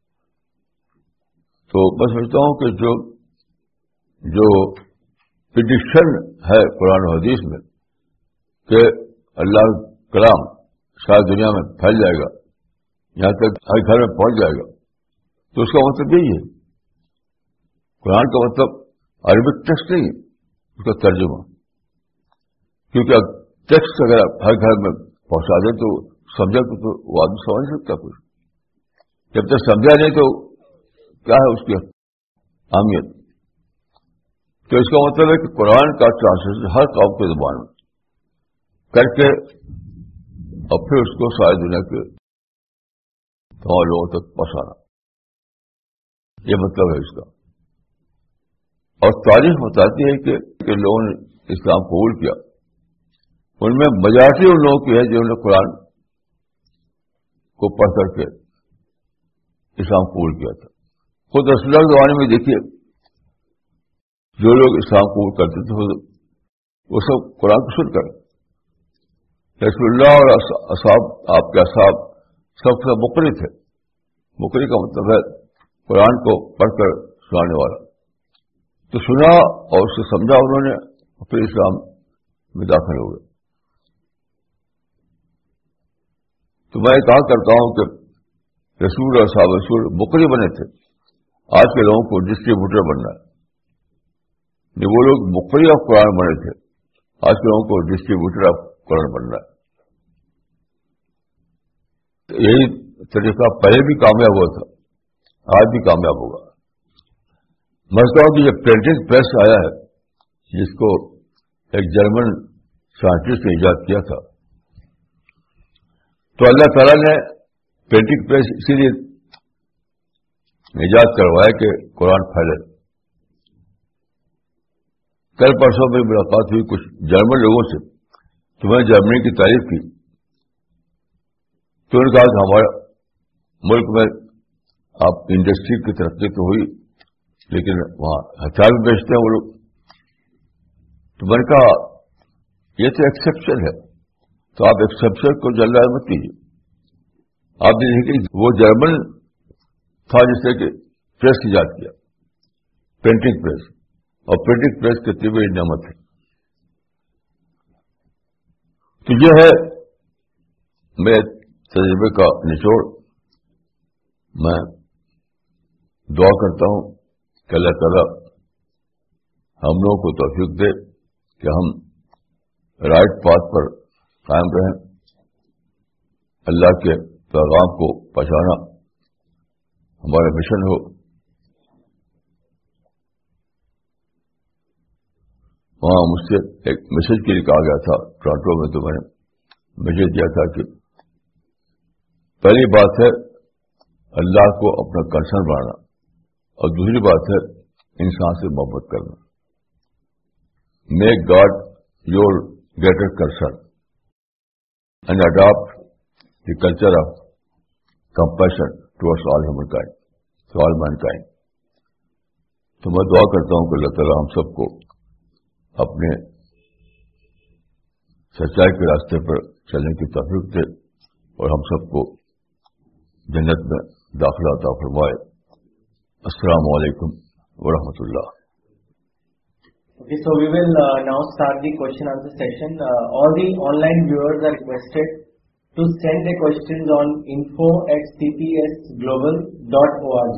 تو میں سمجھتا ہوں کہ جو پریڈکشن ہے قرآن و حدیث میں کہ اللہ کا کلام ساری دنیا میں پھیل جائے گا, یہاں تک ہر گھر میں پہنچ جائے گا, تو اس کا مطلب یہی ہے. قرآن کا مطلب عربک ٹیکسٹ نہیں, اس کا ترجمہ. کیونکہ ٹیکسٹ اگر ہر گھر میں پہنچا دیں تو سمجھا تو وہ آدمی سمجھ سکتا کچھ. جب تک سمجھا نہیں تو کیا ہے اس کی اہمیت. تو اس کا مطلب ہے کہ قرآن کا ٹرانسلیشن ہر قوم کے زبان میں کر کے اور پھر اس کو ساری دنیا کے تمام لوگوں تک پہنچانا, یہ مطلب ہے اس کا. اور تاریخ بتاتی ہے کہ لوگوں نے اسلام قبول کیا, ان میں میجارٹی ان لوگوں کی ہے جنہوں نے قرآن کو پڑھ کر کے اسلام قبول کیا تھا. خود رسول اللہ کے زمانے میں دیکھیے جو لوگ اسلام قبول کرتے تھے وہ سب قرآن کو سن کر, رسول اللہ اور اصحاب, آپ کے اصحاب سب سے مقری تھے. مقری کا مطلب ہے قرآن کو پڑھ کر سنانے والا. تو سنا اور اس سے سمجھا انہوں نے, پھر اسلام میں داخل ہو گئے. تو میں کہا کرتا ہوں کہ رسول اور صحابہ رسول مقری بنے تھے, آج کے لوگوں کو ڈسٹریبیوٹر بننا ہے. وہ لوگ مقری آف قرآن بنے تھے, آج کے لوگوں کو ڈسٹریبیوٹر آف قرآن بننا ہے. یہی طریقہ پہلے بھی کامیاب ہوا تھا, آج بھی کامیاب ہوگا. مسئلہ کہ یہ پرنٹنگ پریس آیا ہے جس کو ایک جرمن سائنٹسٹ نے ایجاد کیا تھا, تو اللہ تعالیٰ نے پرنٹنگ پریس اسی لیے ایجاد کروایا کہ قرآن پھیلے. کل پرسوں میں ملاقات ہوئی کچھ جرمن لوگوں سے, تو میں نے جرمنی کی تعریف کی, تو انہوں نے کہا کہ ہمارے ملک میں آپ انڈسٹری کی ترقی تو ہوئی لیکن وہاں ہتھیار بھی بیچتے ہیں وہ لوگ. تو میں نے کہا یہ تو ایکسیپشن ہے, تو آپ ایکسیپشن کو جلد مت کیجیے. آپ دیکھیں کہ وہ جرمن تھا جس نے کہ پریس ایجاد کیا, پرنٹنگ پریس, اور پرنٹنگ پریس کتنی بڑی نعمت ہے. تو یہ ہے میرے تجربے کا نچوڑ. میں دعا کرتا ہوں کہ اللہ تعالیٰ ہم لوگوں کو توفیق دے کہ ہم رائٹ پاتھ پر قائم رہیں, اللہ کے پیغام کو پہنچانا ہمارا مشن ہو. وہاں مجھ سے ایک میسج کے لیے کہا گیا تھا ٹورانٹو میں, تو میں نے میسج دیا تھا کہ پہلی بات ہے اللہ کو اپنا کنسرن بنانا, اور دوسری بات ہے انسان سے محبت کرنا. Make God your greater concern and adapt the culture of compassion towards all humankind, to all mankind. تو میں دعا کرتا ہوں کہ اللہ تعالیٰ ہم سب کو اپنے سچائی کے راستے پر چلنے کی توفیق دے اور ہم سب کو جنت میں داخلہ عطا فرمائے. السلام علیکم ورحمۃ اللہ. Okay, so we will now start the question answer session. All the online viewers are requested to send their questions on info@cpsglobal.org.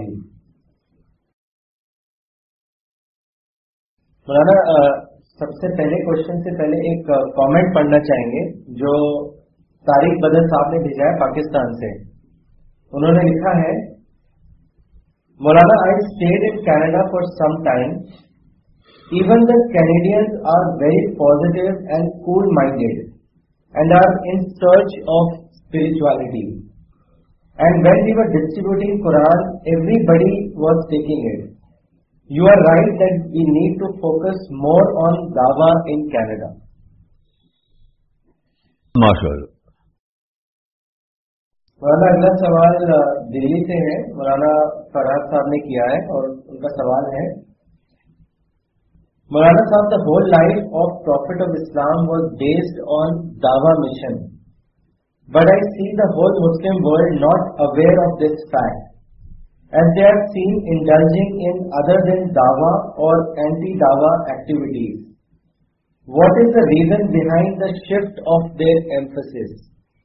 مولانا سب سے پہلے کوشچن سے پہلے ایک کامنٹ پڑھنا چاہیں گے جو طارق بدر صاحب نے بھیجا ہے پاکستان سے. انہوں نے لکھا ہے, مولانا I stayed in Canada for some time. Even the Canadians are very positive and cool-minded and are in search of spirituality. And when we were distributing Quran, everybody was taking it. You are right that we need to focus more on Dawah in Canada. MashaAllah. مولانا اگلا سوال دلی سے ہے, مولانا فرحت صاحب نے کیا ہے اور ان کا سوال ہے Maulana Sahib, the whole life of Prophet of Islam was based on Dawa mission. But I see the whole Muslim world not aware of this fact, as they are seen indulging in other than Dawa or anti-Dawa activities. What is the reason behind the shift of their emphasis?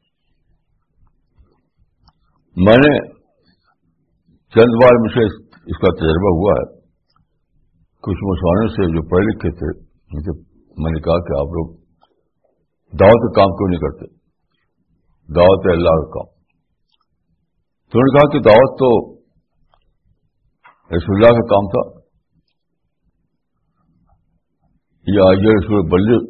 میں نے چند بار مجھے اس کا تجربہ ہوا ہے. کچھ مسلمانوں سے جو پڑھے لکھے تھے ان سے میں نے کہا کہ آپ لوگ دعوت کا کام کیوں نہیں کرتے؟ دعوت ہے اللہ کا کام. تو انہوں نے کہا کہ دعوت تو رسول اللہ کا کام تھا. یہ رسول بلغ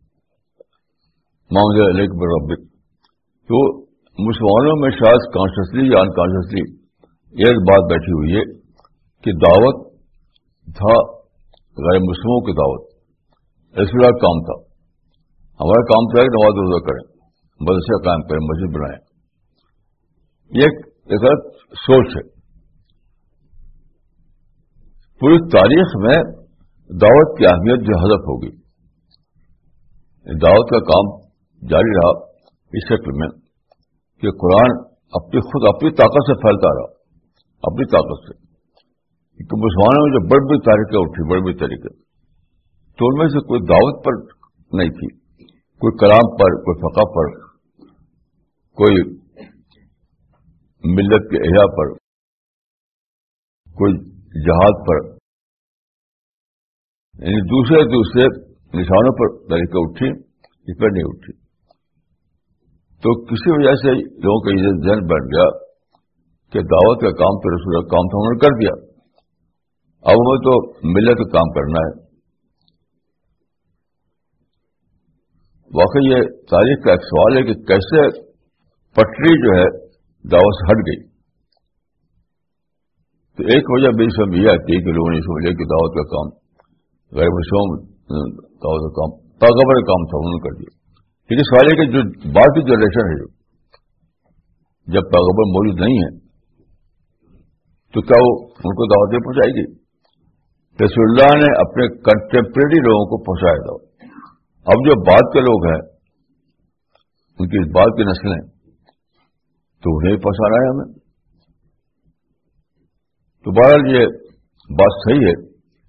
معاملہ علیک بربک. تو مسلمانوں میں شاید کانشیسلی یا انکانشیسلی یہ بات بیٹھی ہوئی ہے کہ دعوت تھا غیر مسلموں کی دعوت رسول اللہ کا کام تھا. ہمارا کام تھا کہ نماز روزہ کریں, مدرسہ قائم کریں, مسجد بنائیں. یہ ایک غلط سوچ ہے. پوری تاریخ میں دعوت کی اہمیت جو حذف ہوگی, دعوت کا کام جاری رہا اس شکل میں کہ قرآن اپنی طاقت سے پھیلتا رہا, اپنی طاقت سے. کہ مسلمانوں میں جو بڑی بڑی تحریکیں اٹھی, بڑی بڑی تحریکیں, تو ان میں سے کوئی دعوت پر نہیں تھی, کوئی کلام پر, کوئی فقہ پر, کوئی ملت کے احیاء پر, کوئی جہاد پر, یعنی دوسرے نشانوں پر تحریکیں اٹھی, اس پر نہیں اٹھی. تو کسی وجہ سے لوگوں کا یہ ذہن بیٹھ گیا کہ دعوت کا کام تو رسول کا کام تھا, انہوں نے کر دیا, اب ہمیں تو ملت کا کام کرنا ہے. واقعی یہ تاریخ کا ایک سوال ہے کہ کیسے پٹری جو ہے دعوت سے ہٹ گئی. تو ایک وجہ میری سمجھ یہ آتی ہے کہ لوگوں نے سمجھا کہ دعوت کا کام غیر مسلم دعوت کا کام پیغمبر کا کام تھا, انہوں نے کر دیا. لیکن سوال ہے کہ جو بعد کی جنریشن ہے, جب پیغمبر موجود نہیں ہے تو کیا وہ ان کو دعوتیں پہنچائے گی؟ رسول اللہ نے اپنے کنٹمپریری لوگوں کو پہنچایا تھا. اب جو بعد کے لوگ ہیں, ان کی بعد کی نسلیں, تو انہیں پہنچانا ہے ہمیں. تو بہرحال یہ بات صحیح ہے,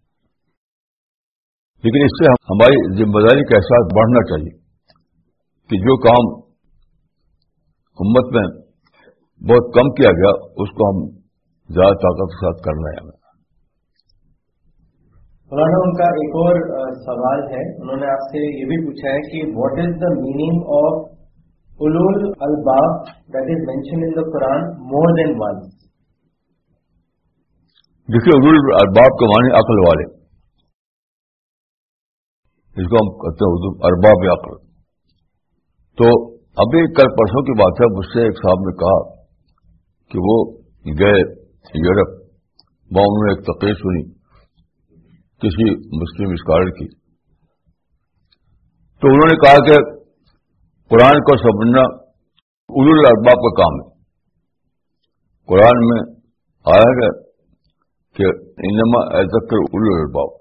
لیکن اس سے ہماری ذمہ داری کا احساس بڑھنا چاہیے کہ جو کام امت میں بہت کم کیا گیا اس کو ہم زیادہ طاقت کے ساتھ کرنا ہے ہمیں. مولانا, ان کا ایک اور سوال ہے. انہوں نے آپ سے یہ بھی پوچھا ہے کہ what is the meaning of اولول الباب that is mention in the Quran more than once? دیکھیے, اولول الباب کے معنی عقل والے, اس کو ہم کہتے ہیں اردو ارباب عقل. تو ابھی کل پرسوں کی بات ہے, مجھ سے ایک صاحب نے کہا کہ وہ گئے یورپ, وہاں انہوں نے ایک تقریر سنی کسی مسلم اسکالر کی. تو انہوں نے کہا کہ قرآن کو سمجھنا اولو الالباب کا کام ہے. قرآن میں آیا ہے کہ انما یذکر اولو الالباب,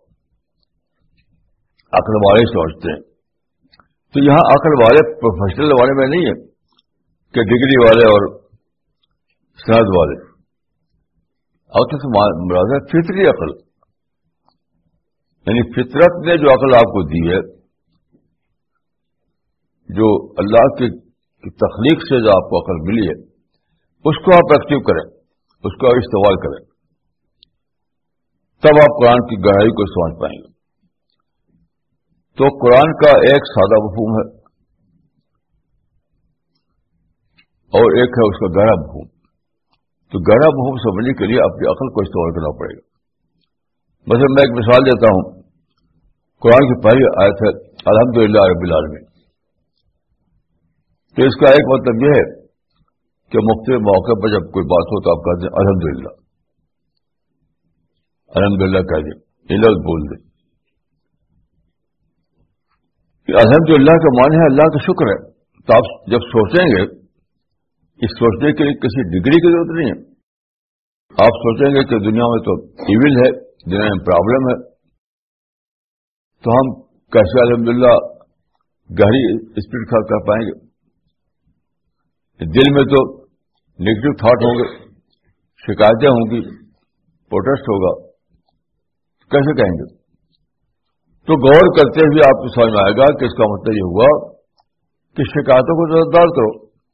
عقل والے سمجھتے ہیں. تو یہاں عقل والے پروفیشنل والے میں نہیں ہے کہ ڈگری والے اور سند والے. عقل سے مراد ہے فطری عقل, یعنی فطرت نے جو عقل آپ کو دی ہے, جو اللہ کی تخلیق سے جو آپ کو عقل ملی ہے, اس کو آپ ایکٹیو کریں, اس کو آپ استعمال کریں, تب آپ قرآن کی گہرائی کو سمجھ پائیں گے. تو قرآن کا ایک سادہ مفہوم ہے اور ایک ہے اس کا گہرا مفہوم. تو گہرا مفہوم سمجھنے کے لیے اپنی عقل کو استعمال کرنا پڑے گا. مثلا میں ایک مثال دیتا ہوں. قرآن کی پہلی آیت ہے الحمدللہ رب العالمین. تو اس کا ایک مطلب یہ ہے کہ مختلف موقع پر جب کوئی بات ہو تو آپ کہتے ہیں الحمدللہ, الحمدللہ کہہ دیں, یہ لفظ بول دیں. الحمدللہ کا معنی ہے اللہ کا شکر ہے. تو آپ جب سوچیں گے, اس سوچنے کے لیے کسی ڈگری کی ضرورت نہیں ہے. آپ سوچیں گے کہ دنیا میں تو ایول ہے, دنیا میں پرابلم ہے, تو ہم کیسے الحمدللہ گہری اسپرٹ کر پائیں گے؟ دل میں تو نیگیٹو تھاٹ ہوں گے، شکایتیں ہوں گی، پروٹیسٹ ہوگا، کیسے کہیں گے؟ تو غور کرتے ہوئے آپ کو سمجھ میں آئے گا کہ اس کا مطلب یہ ہوا کہ شکایتوں کو زوردار کرو،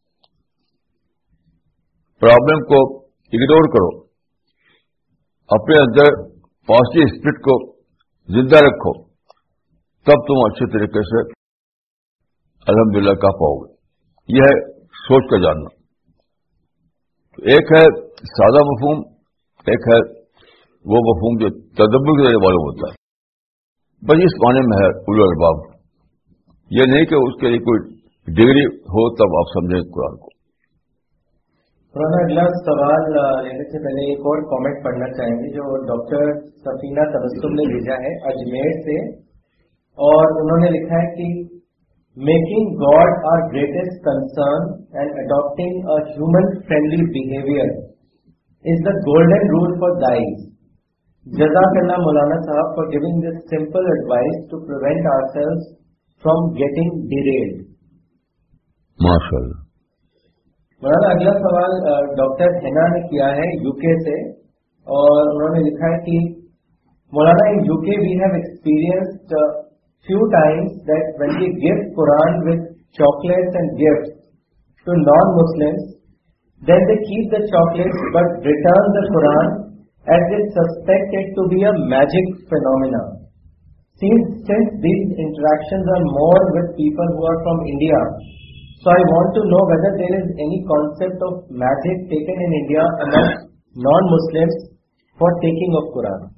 پرابلم کو اگنور کرو، اپنے اندر پازیٹو اسپرٹ کو زندہ رکھو، تب تم اچھے طریقے سے الحمدللہ کہہ پاؤ گے۔ یہ ہے سوچ کا جاننا۔ ایک ہے سادہ مفہوم، ایک ہے وہ مفہوم جو تدبر کے ذریعے معلوم ہوتا ہے۔ بس اس معنی میں ہے اولو الباب، یہ نہیں کہ اس کے لیے کوئی ڈگری ہو تب آپ سمجھیں قرآن کو۔ مولانا اگلا سوال لینے سے پہلے ایک اور کامنٹ پڑھنا چاہیں گے جو ڈاکٹر سفینہ تبسم نے بھیجا ہے اجمیر سے، اور انہوں نے لکھا ہے کہ making God our greatest concern and adapting a human friendly behaviour is the golden rule for these. جزاک اللہ مولانا صاحب for giving this simple advice to prevent ourselves from getting derailed. ماشاء اللہ۔ مولانا اگلا سوال ڈاکٹر ہینا نے کیا ہے یو کے سے، اور انہوں نے لکھا ہے کہ مولانا in U K we have experienced few times that when we give Quran with chocolates and gifts to non-Muslims, then they keep the chocolates but return the Quran as they suspect it to be a magic phenomena. Since these interactions are more with people who are from India, so I want to know whether there is any concept of magic taken in India among non-Muslims for taking of Quran.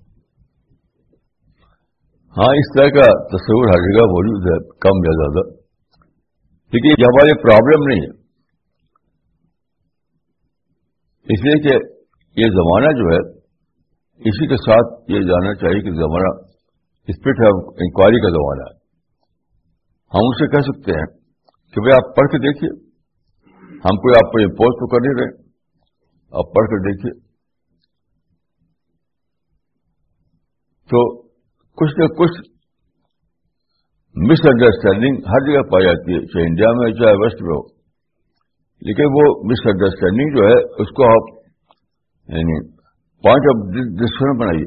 ہاں، اس طرح کا تصور ہر جگہ موجود ہے، کم یا زیادہ، لیکن یہ ہماری پرابلم نہیں ہے، اس لیے کہ یہ زمانہ جو ہے اسی کے ساتھ یہ جاننا چاہیے کہ زمانہ اسپرٹ آف انکوائری کا زمانہ ہے۔ ہم اسے کہہ سکتے ہیں کہ بھائی آپ پڑھ کے دیکھیے، ہم کوئی آپ کو امپوز تو کر نہیں رہے، آپ پڑھ کر دیکھیے۔ تو کچھ نہ کچھ مس انڈرسٹینڈنگ ہر جگہ پائی جاتی ہے، چاہے انڈیا میں چاہے ویسٹ میں ہو، لیکن وہ مس انڈرسٹینڈنگ جو ہے اس کو آپ یعنی پوائنٹ آف ڈسکشن بنائیے،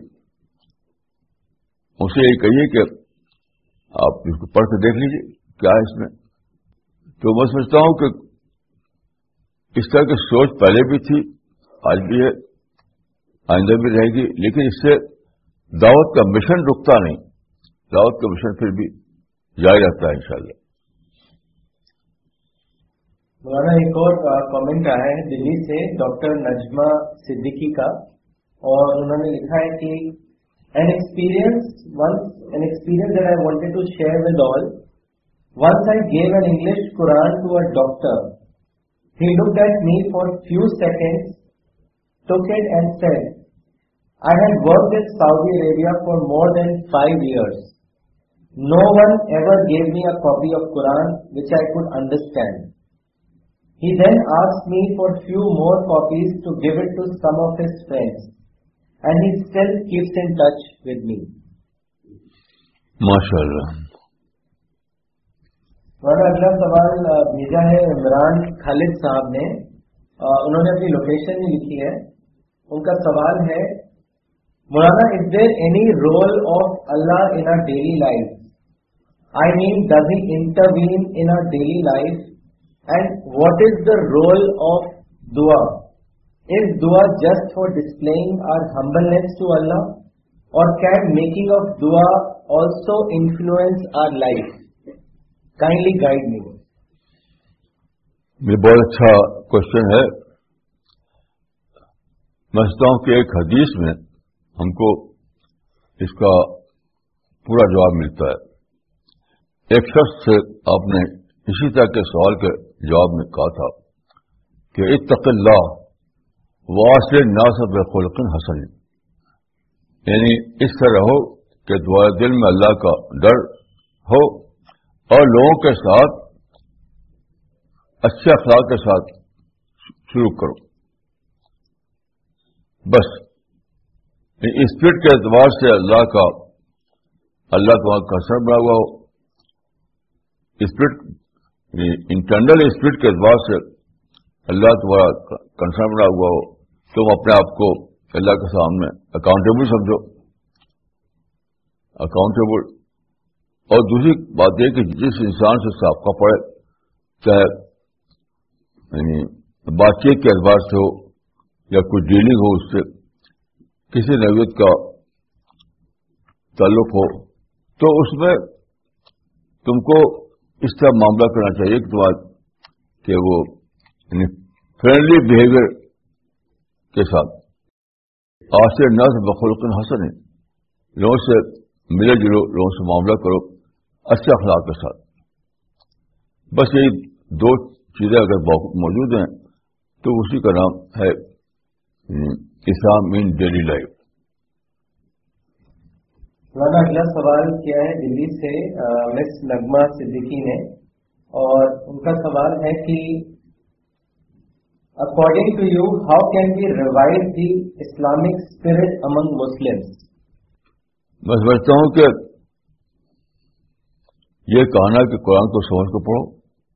اسے یہ کہیے کہ آپ اس کو پڑھ کے دیکھ لیجیے کیا ہے اس میں۔ تو میں سمجھتا ہوں کہ اس طرح کی سوچ پہلے بھی تھی، آج بھی ہے، آئندہ بھی رہے گی، لیکن اس سے دعوت کا مشن رکتا نہیں، دعوت کا مشن پھر بھی جاری رہتا ہے انشاءاللہ۔ مولانا ایک اور کامنٹ آیا ہے دلی سے ڈاکٹر نجمہ صدیقی کا، اور انہوں نے لکھا ہے کہ an experience that I wanted to share with all. Once I gave an English Quran to a doctor. He looked at me for few seconds, took it and said, I had worked in Saudi Arabia for more than 5 years. No one ever gave me a copy of Quran which I could understand. He then asked me for few more copies to give it to some of his friends, and he still keeps in touch with me. MashaAllah. ہمارا اگلا سوال بھیجا ہے عمران خالد صاحب نے، انہوں نے اپنی لوکیشن بھی لکھی ہے۔ ان کا سوال ہے، مولانا is there any role of Allah in our daily life? I mean, does he intervene in our daily life? And what is the role of dua? Is dua just for displaying our humbleness to Allah, or can making of dua also influence our life? Kindly guide me. یہ بہت اچھا کوشچن ہے۔ میں سمجھتا ہوں کہ ایک حدیث میں ہم کو اس کا پورا جواب ملتا ہے۔ ایک شخص سے آپ نے اسی طرح کے سوال کے جواب میں کہا تھا کہ اتق اللہ واصل الناس بخلق حسن، یعنی اس طرح رہو کہ تمہارے دل میں اللہ کا ڈر ہو اور لوگوں کے ساتھ اچھے اخلاق کے ساتھ سلوک کرو۔ بس اسپرٹ کے اعتبار سے اللہ کا اللہ تمہارا کنسرن بنا ہوا ہو, اسپرٹ انٹرنل اسپرٹ کے اعتبار سے اللہ تمہارا کنسرن بنا ہوا ہو, تم اپنے آپ کو اللہ کے سامنے اکاؤنٹیبل سمجھو, اکاؤنٹیبل. اور دوسری بات یہ کہ جس انسان سے سابقہ پڑے, چاہے یعنی بات چیت کے اعتبار سے ہو یا کوئی ڈیلنگ ہو, اس سے کسی نوعیت کا تعلق ہو, تو اس میں تم کو اس طرح معاملہ کرنا چاہیے کہ وہ یعنی فرینڈلی بہیویئر کے ساتھ, آصر الناس بخلق حسن, لوگوں سے ملے جلو, لوگوں سے معاملہ کرو اچھے اخلاق کے ساتھ. بس یہی دو چیزیں اگر موجود ہیں تو اسی کا نام ہے اسلام ان ڈیلی لائف. مولانا اگلا سوال کیا ہے دلی سے مس نغمہ صدیقی نے, اور ان کا سوال ہے کہ according to you how can we revive the Islamic spirit among Muslims. میں سمجھتا ہوں کہ یہ کہنا کہ قرآن کو سمجھ کر پڑھو,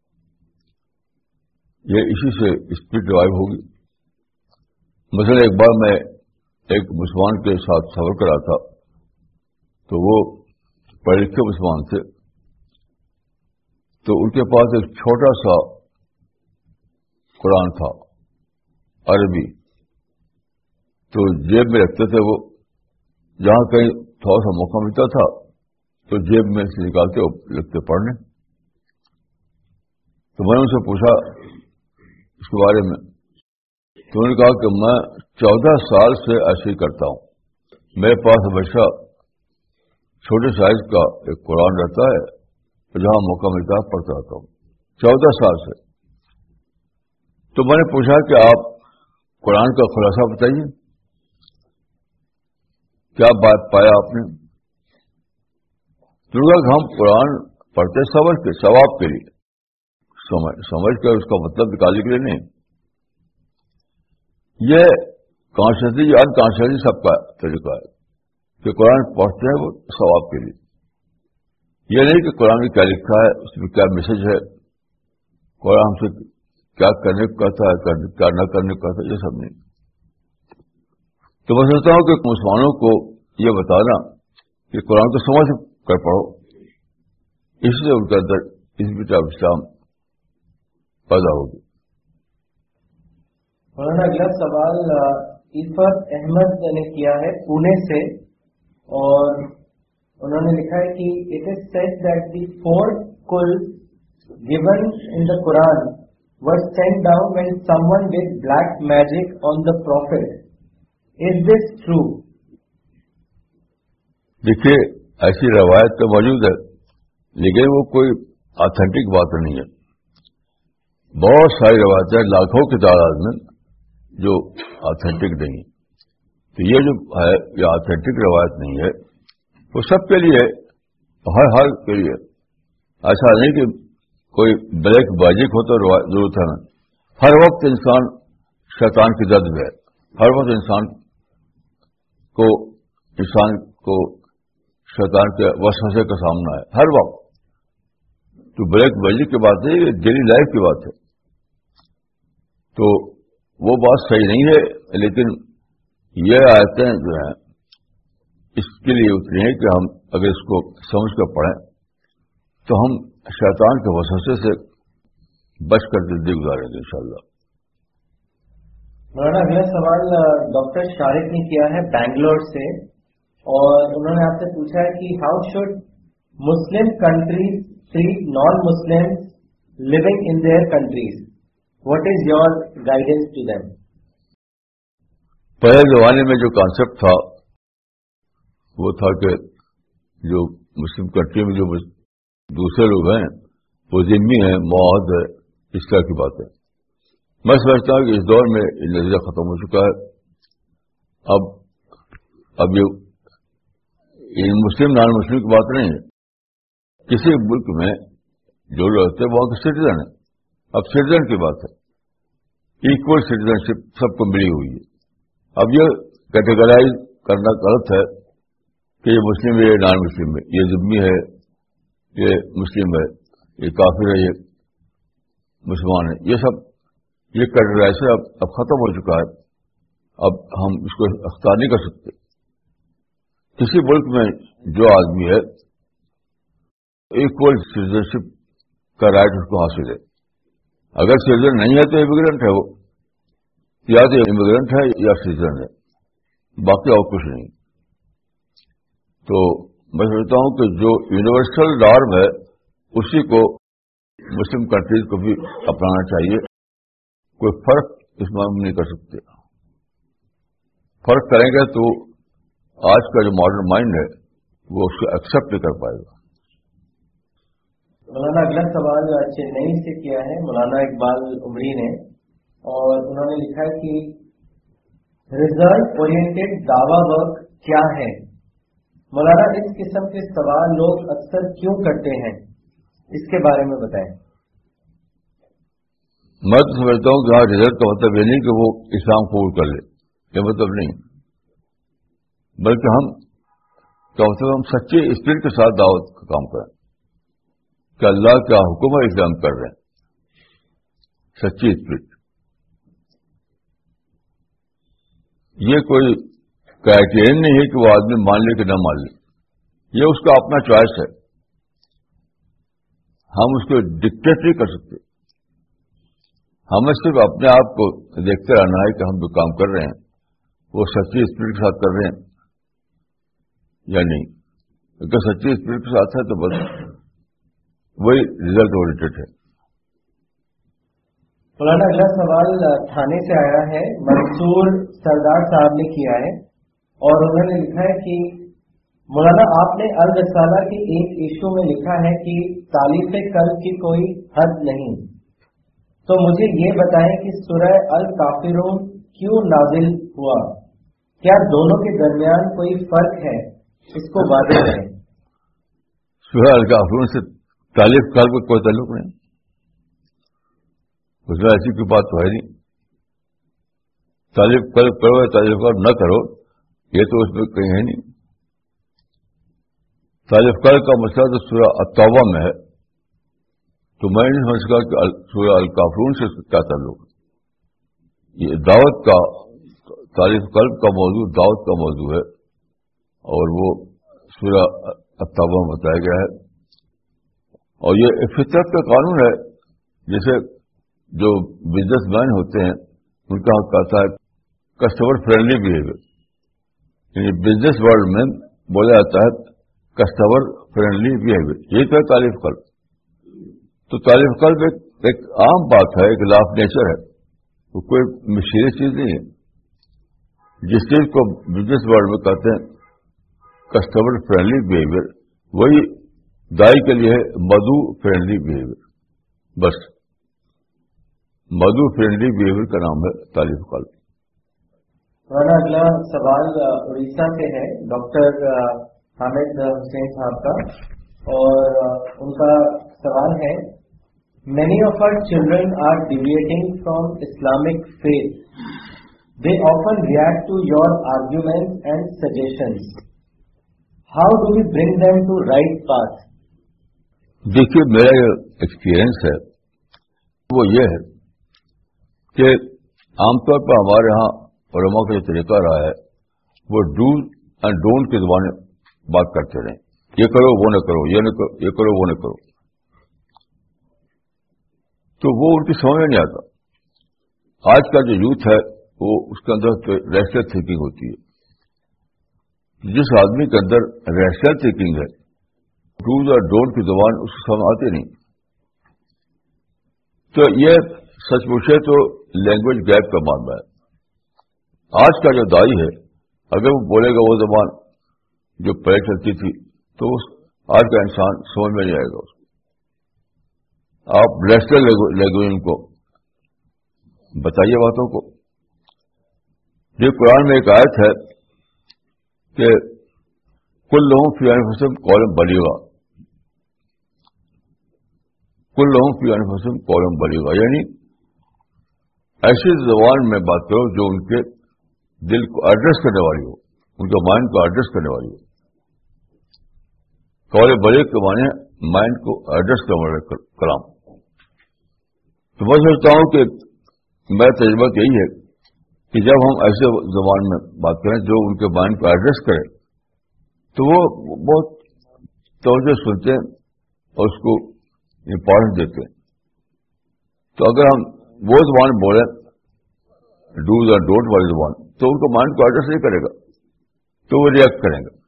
یہ اسی سے اسپرٹ ریوائو ہوگی. مثلا ایک بار میں ایک مسلمان کے ساتھ سفر کر رہا تھا, تو وہ پڑھے لکھے مسلمان تھے, تو ان کے پاس ایک چھوٹا سا قرآن تھا عربی, تو جیب میں رکھتے تھے. وہ جہاں کہیں تھوڑا سا موقع ملتا تھا تو جیب میں سے نکالتے اور لگتے پڑھنے. تو میں نے ان سے پوچھا اس کے بارے میں, تو انہوں نے کہا کہ میں 14 سال سے ایسے ہی کرتا ہوں, میرے پاس ہمیشہ چھوٹے سائز کا ایک قرآن رہتا ہے, جہاں موقع ملتا ہے پڑھتا رہتا ہوں 14 سال سے. تو میں نے پوچھا کہ آپ قرآن کا خلاصہ بتائیے, کیا بات پایا آپ نے؟ تو ہم قرآن پڑھتے سمجھ کے, ثواب کے لیے, سمجھ کر اس کا مطلب نکالنے کے لیے نہیں. یہ کانشیسلی یا انکانشیسلی سب کا طریقہ ہے کہ قرآن پڑھتے ہیں وہ ثواب کے لیے. یہ نہیں کہ قرآن میں کیا لکھا ہے, اس میں کیا میسج ہے, قرآن ہم سے کیا کرنے کو کہتا ہے, کیا نہ کرنے کو کہتا ہے, یہ سب نہیں. تو میں سمجھتا ہوں کہ مسلمانوں کو یہ بتانا کہ قرآن کو سمجھ کر پڑھو, اس سے ان کے اندر اسپرٹ آف اسلام پیدا ہوگی. مولانا اگلا سوال عفت احمد نے کیا ہے پونے سے, اور انہوں نے لکھا ہے کہ it is said that the 4 kulls given in the Quran were sent down when someone did black magic on the Prophet. Is this true? دیکھیے ایسی روایت تو موجود ہے, لیکن وہ کوئی آتھینٹک بات نہیں ہے. بہت ساری روایتیں لاکھوں کی تعداد میں جو آتھینٹک نہیں. تو یہ جو ہے یہ آتھینٹک روایت نہیں ہے, وہ سب کے لیے, ہر حال کے لیے. ایسا نہیں کہ کوئی بلیک میجک ہو تو ضرورت ہے. ہر وقت انسان شیطان کی زد میں ہے, ہر وقت انسان کو شیطان کے وسوسے کا سامنا ہے ہر وقت. تو بلیک میجک کی بات ہے, یہ ڈیلی لائف کی بات ہے. تو وہ بات صحیح نہیں ہے, لیکن یہ آیتیں جو ہیں اس کے لیے اتنی ہیں کہ ہم اگر اس کو سمجھ کر پڑھیں تو ہم شیطان کے وسوسے سے بچ کر زندگی گزاریں گے انشاءاللہ. مولانا اگلا سوال ڈاکٹر شارق نے کیا ہے بینگلور سے, اور انہوں نے آپ سے پوچھا ہے کہ how should Muslim countries treat non Muslim living in their countries? What is your guidance to them? پہلے زمانے میں جو کانسیپٹ تھا وہ تھا کہ جو مسلم کنٹری میں جو دوسرے لوگ ہیں وہ ذمہ ہیں, معاہد ہے, اس طرح کی بات ہے. میں سمجھتا ہوں کہ اس دور میں یہ نظریہ ختم ہو چکا ہے. اب یہ مسلم نان مسلم کی بات نہیں ہے. کسی ملک میں جو لوگ رہتے ہیں وہاں کے سٹیزن ہیں. اب سٹیزن کی بات ہے, ایکول سٹیزن شپ سب کو ملی ہوئی ہے. اب یہ کیٹیگرائز کرنا غلط ہے کہ یہ مسلم ہے، یہ نان مسلم ہے، یہ ذمی ہے، یہ مسلم ہے، یہ کافر ہے، یہ مسلمان ہے. یہ سب یہ کیٹیگرائزیشن اب ختم ہو چکا ہے. اب ہم اس کو اختیار نہیں کر سکتے. کسی ملک میں جو آدمی ہے ایکول سٹیزنشپ کا رائٹ اس کو حاصل ہے. اگر سٹیزن نہیں ہے تو امیگرینٹ ہے، وہ یا تو امیگرینٹ ہے یا سٹیزن ہے، باقی اور کچھ نہیں. تو میں سمجھتا ہوں کہ جو یونیورسل نارم ہے اسی کو مسلم کنٹریز کو بھی اپنانا چاہیے. کوئی فرق اس میں ہم نہیں کر سکتے. فرق کریں گے تو آج کا جو ماڈرن مائنڈ ہے وہ اس کو ایکسپٹ نہیں کر پائے گا. مولانا اگلا سوال چنئی سے کیا ہے مولانا اقبال عمری نے، اور انہوں نے لکھا ہے کہ ریزلٹ اورینٹڈ دعوی ورک کیا ہے؟ مولانا اس قسم کے سوال لوگ اکثر کیوں کرتے ہیں، اس کے بارے میں بتائیں. میں تو سمجھتا ہوں کہ ہاں ریزلٹ کا مطلب یہ نہیں کہ وہ اسلام قبول کر لے، یہ مطلب نہیں، بلکہ ہم کیا مطلب ہم سچے اسپرٹ کے ساتھ دعوت کا کام کریں کہ اللہ کا حکم ہے اسلام کر رہے ہیں. سچی اسپرٹ، یہ کوئی کرائٹیرین نہیں ہے کہ وہ آدمی مان لے کہ نہ مان لے. یہ اس کا اپنا چوائس ہے. ہم اس کو ڈکٹیٹ نہیں کر سکتے. ہمیں صرف اپنے آپ کو دیکھتے رہنا ہے کہ ہم جو کام کر رہے ہیں وہ سچی اسپرٹ کے ساتھ کر رہے ہیں یا نہیں. اگر سچی اسپرٹ کے ساتھ ہے تو بس وہی ریزلٹ اورینٹڈ ہے. مولانا اگلا سوال تھانے سے آیا ہے، منصور سردار صاحب نے کیا ہے، اور انہوں نے لکھا ہے کہ مولانا آپ نے الرسالہ کے ایک ایشو میں لکھا ہے کہ تالیف قلب کی کوئی حد نہیں، تو مجھے یہ بتائیں کہ سورہ الکافرون کیوں نازل ہوا؟ کیا دونوں کے درمیان کوئی فرق ہے؟ اس کو واضح کریں. سورہ الکافرون سے تالیف قلب کا کوئی تعلق نہیں. اس میں ایسی کوئی بات تو ہے نہیں. تالیف قلب کرو یا تالیف قلب نہ کرو یہ تو اس میں کہیں ہے نہیں. تالیف قلب کا مسئلہ تو سورہ التوبہ میں ہے، تو میں نہیں سمجھ سکا کہ سورہ الکافرون سے کیا تعلق ہے. یہ دعوت کا تالیف قلب کا موضوع دعوت کا موضوع ہے، اور وہ سورہ التوبہ میں بتایا گیا ہے. اور یہ فطرت کا قانون ہے. جیسے جو بزنس مین ہوتے ہیں ان کا حق آتا ہے کسٹمر فرینڈلی بہیویئر، یعنی بزنس ورلڈ میں بولا جاتا ہے کسٹمر فرینڈلی بہیویئر. یہ تو ہے تالیف قلب. تو تالیف قلب ایک عام بات ہے، ایک لا آف نیچر ہے، وہ کوئی مشیری چیز نہیں ہے. جس چیز کو بزنس ورلڈ میں کہتے ہیں کسٹمر فرینڈلی بہیویئر، وہی دائی کے لیے مدعو فرینڈلی بہیویئر. بس مدعو فرینڈلی بہیویئر کا نام ہے تالیف قلب. اگلا سوال اڑیسہ سے ہے ڈاکٹر حامد حسین صاحب کا، اور ان کا سوال ہے many of our children are deviating from Islamic faith. They often react to your arguments and suggestions. How do we bring them to right path? دیکھیے میرا یہ ایکسپیرئنس ہے وہ یہ ہے کہ عام طور پر ہمارے ہاں علماء کا جو طریقہ رہا ہے وہ ڈوز اینڈ ڈونٹ کی زبانیں بات کرتے رہے. یہ کرو وہ نہ کرو، یہ نہ کرو یہ کرو وہ نہ کرو. تو وہ ان کی سمجھ میں نہیں آتا. آج کا جو یوتھ ہے وہ اس کے اندر ریشنل تھنکنگ ہوتی ہے. جس آدمی کے اندر ریشنل تھنکنگ ہے ڈوز اور ڈونٹ کی زبان اس کو سمجھ آتی نہیں. تو یہ سچ پوچھے تو لینگویج گیپ کا معاملہ ہے. آج کا جو دائی ہے اگر وہ بولے گا وہ زبان جو پہلے چلتی تھی تو آج کا انسان سمجھ میں نہیں آئے گا اس کو. آپ ریشنل لینگویج کو بتائیے باتوں کو. یہ قرآن میں ایک آیت ہے کہ کلہم فی انفسہم قولا بلیغا، کلہم فی انفسہم قولا بلیغا، یعنی ایسی زبان میں بات کرو جو ان کے دل کو ایڈریس کرنے والی ہو، ان کے مائنڈ کو ایڈریس کرنے والی ہو. قول بڑے کے معنی مائنڈ کو ایڈجسٹ کرنے والا کلام. تو میں سمجھتا ہوں کہ میرا تجربہ یہی ہے کہ جب ہم ایسے زبان میں بات کریں جو ان کے مائنڈ کو ایڈجسٹ کرے تو وہ بہت توجہ سنتے ہیں اور اس کو امپورٹنس دیتے ہیں. تو اگر ہم وہ زبان بولیں ڈوز اور ڈونٹ والی زبان تو ان کو مائنڈ کو ایڈجسٹ نہیں کرے گا, تو وہ ریئیکٹ کریں گا.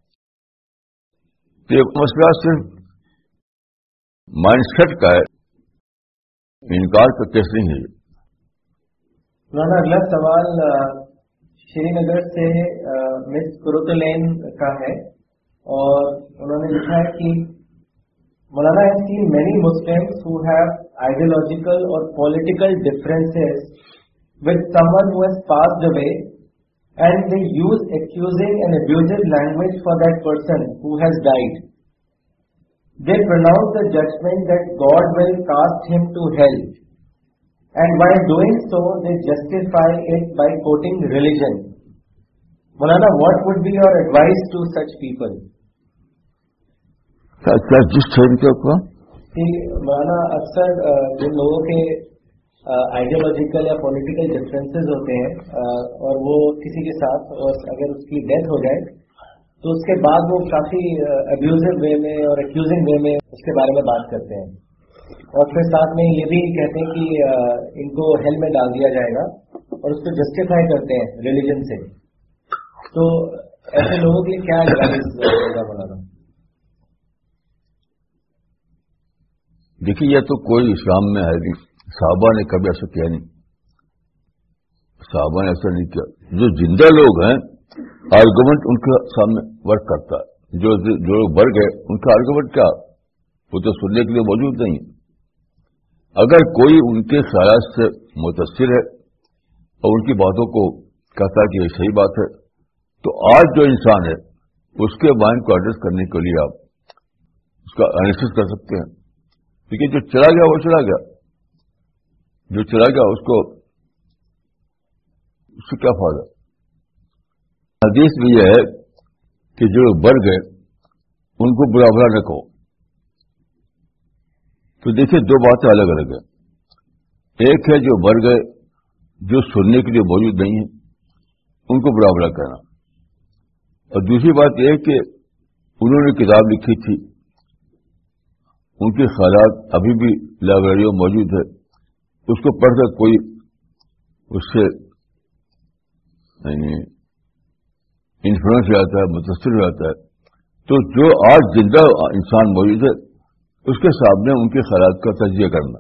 تو یہ مسئلہ صرف مائنڈ سیٹ کا ہے, انکار کا کیس نہیں ہے. مولانا اگلا سوال شری نگر سے مس کرتلین کا ہے اور انہوں نے لکھا ہے کہ مولانا I have seen many Muslims who have ideological or political differences with someone who has passed away, and they use accusing and abusive language for that person who has died. They pronounce the judgment that God will cast him to hell, and while doing so they justify it by quoting religion. Maulana, what would be your advice to such people? کیا جس طریقے کو کہ مولانا اکثر جن لوگوں کے آئیڈیالوجیکل یا پولیٹیکل ڈفرینسز ہوتے ہیں اور وہ کسی کے ساتھ اور اگر اس کی ڈیتھ ہو جائے تو اس کے بعد وہ کافی ابیوزو وے میں اور ایکیوزنگ وے میں اس کے بارے میں بات کرتے ہیں اور پھر ساتھ میں یہ بھی کہتے ہیں کہ ان کو ہیل میں ڈال دیا جائے گا اور اس کو جسٹیفائی کرتے ہیں ریلیجن سے. تو ایسے لوگوں کے لیے کیا ایڈوائز ہوگا مولانا؟ دیکھیے یہ تو کوئی اسلام میں ہے نہیں, صحابہ نے کبھی ایسا کیا نہیں, صحابہ نے ایسا نہیں کیا. جو زندہ لوگ ہیں آرگومنٹ ان کے سامنے ورک کرتا ہے, جو لوگ مر گئے ان کا آرگومنٹ کیا, وہ تو سننے کے لیے موجود نہیں. اگر کوئی ان کے خیالات سے متاثر ہے اور ان کی باتوں کو کہتا ہے کہ یہ صحیح بات ہے, تو آج جو انسان ہے اس کے مائنڈ کو ایڈجسٹ کرنے کے لیے آپ اس کا انالیسس کر سکتے ہیں. کیونکہ جو چلا گیا وہ چلا گیا, جو چلا گیا اس سے کیا فائدہ. حدیث بھی یہ ہے کہ جو مر گئے ان کو برا بھلا نہ کہو. تو دیکھیے دو باتیں الگ الگ ہیں. ایک ہے جو مر گئے جو سننے کے لیے موجود نہیں ہیں ان کو برا بھلا کہنا, اور دوسری بات یہ ہے کہ انہوں نے کتاب لکھی تھی, ان کے خیالات ابھی بھی لائبریریوں میں موجود ہے, اس کو پڑھ کر کوئی اس سے یعنی انفلوئنس ہو جاتا ہے, متاثر ہو جاتا ہے. تو جو آج زندہ انسان موجود ہے اس کے سامنے ان کے خیالات کا تجزیہ کرنا,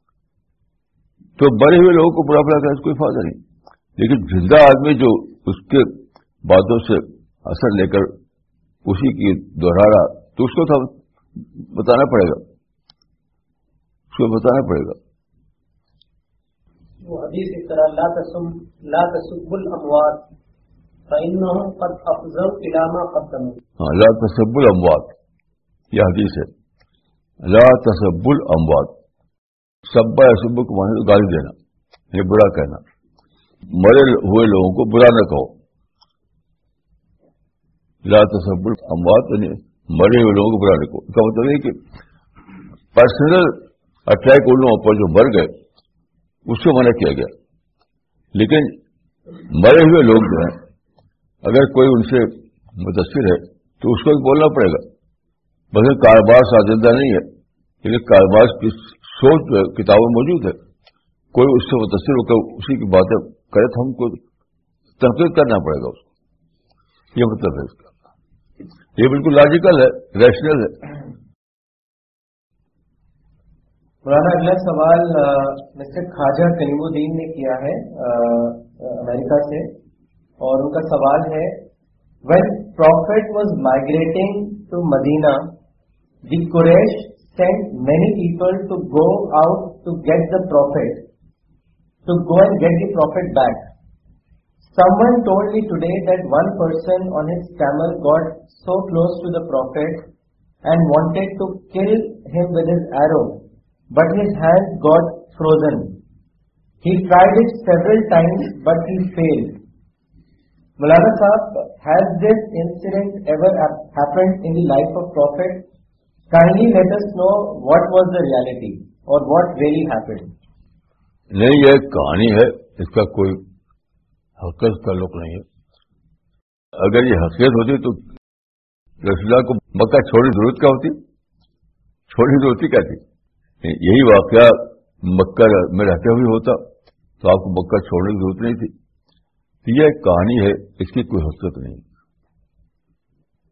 تو بڑے ہوئے لوگوں کو برا بھلا کہنے سے کوئی فائدہ نہیں. لیکن زندہ آدمی جو اس کے باتوں سے اثر لے کر اسی کی دوہرا رہا تو اس کو تو بتانا پڑے گا, اس کو بتانا پڑے گا. وہ حدیث اس طرح لا تسبوا الاموات فانهم قد افضوا الى ما قدموا. ہاں, لا تسبوا الاموات یہ حدیث ہے. لا تسبوا الاموات, سب یسب کو معنی گالی دینا, یہ برا کہنا. مرے ہوئے لوگوں کو برا نہ کہو. لا تسبوا الاموات یعنی مرے ہوئے لوگوں کو برا نہ کہو. اس کا مطلب ہے کہ پرسنل اٹیک ان لوگوں پر جو مر گئے اس سے منع کیا گیا. لیکن مرے ہوئے لوگ جو ہیں اگر کوئی ان سے متاثر ہے تو اس کو بولنا پڑے گا. بس کاروبار سازندہ نہیں ہے, لیکن کاروبار کی سوچ جو ہے کتابوں میں موجود ہے. کوئی اس سے متاثر ہو کر اسی کی باتیں کرے تو ہم کو تحقیق کرنا پڑے گا اس کو. یہ مطلب ہے اس کا. یہ بالکل لاجیکل ہے, ریشنل ہے. مولانا اگلا سوال مسٹر خواجہ کلیم الدین نے کیا ہے امریکہ سے, اور ان کا سوال ہے when prophet was migrating to Medina, the Quraysh sent many people to go out to get the prophet, to go and get the prophet back. Someone told me today that one person on his camel got so close to the prophet and wanted to kill him with his arrow, but his hand got frozen. He tried it several times, but he failed. Maulana Sahab, has this incident ever happened in the life of Prophet? Kindly let us know what was the reality or what really happened. نہیں، یہ ایک کہانی ہے، اس کا کوئی حقیقت تعلق نہیں ہے. اگر یہ حقیقت ہوتی تو رسول اللہ کو مکہ چھوڑنے کی ضرورت کیا ہوتی؟ چھوڑنے کی ضرورت کیا تھی؟ یہی واقعہ مکہ میں رہتے ہوئے ہوتا تو آپ کو مکہ چھوڑنے کی ضرورت نہیں تھی. تو یہ ایک کہانی ہے، اس کی کوئی حقیقت نہیں.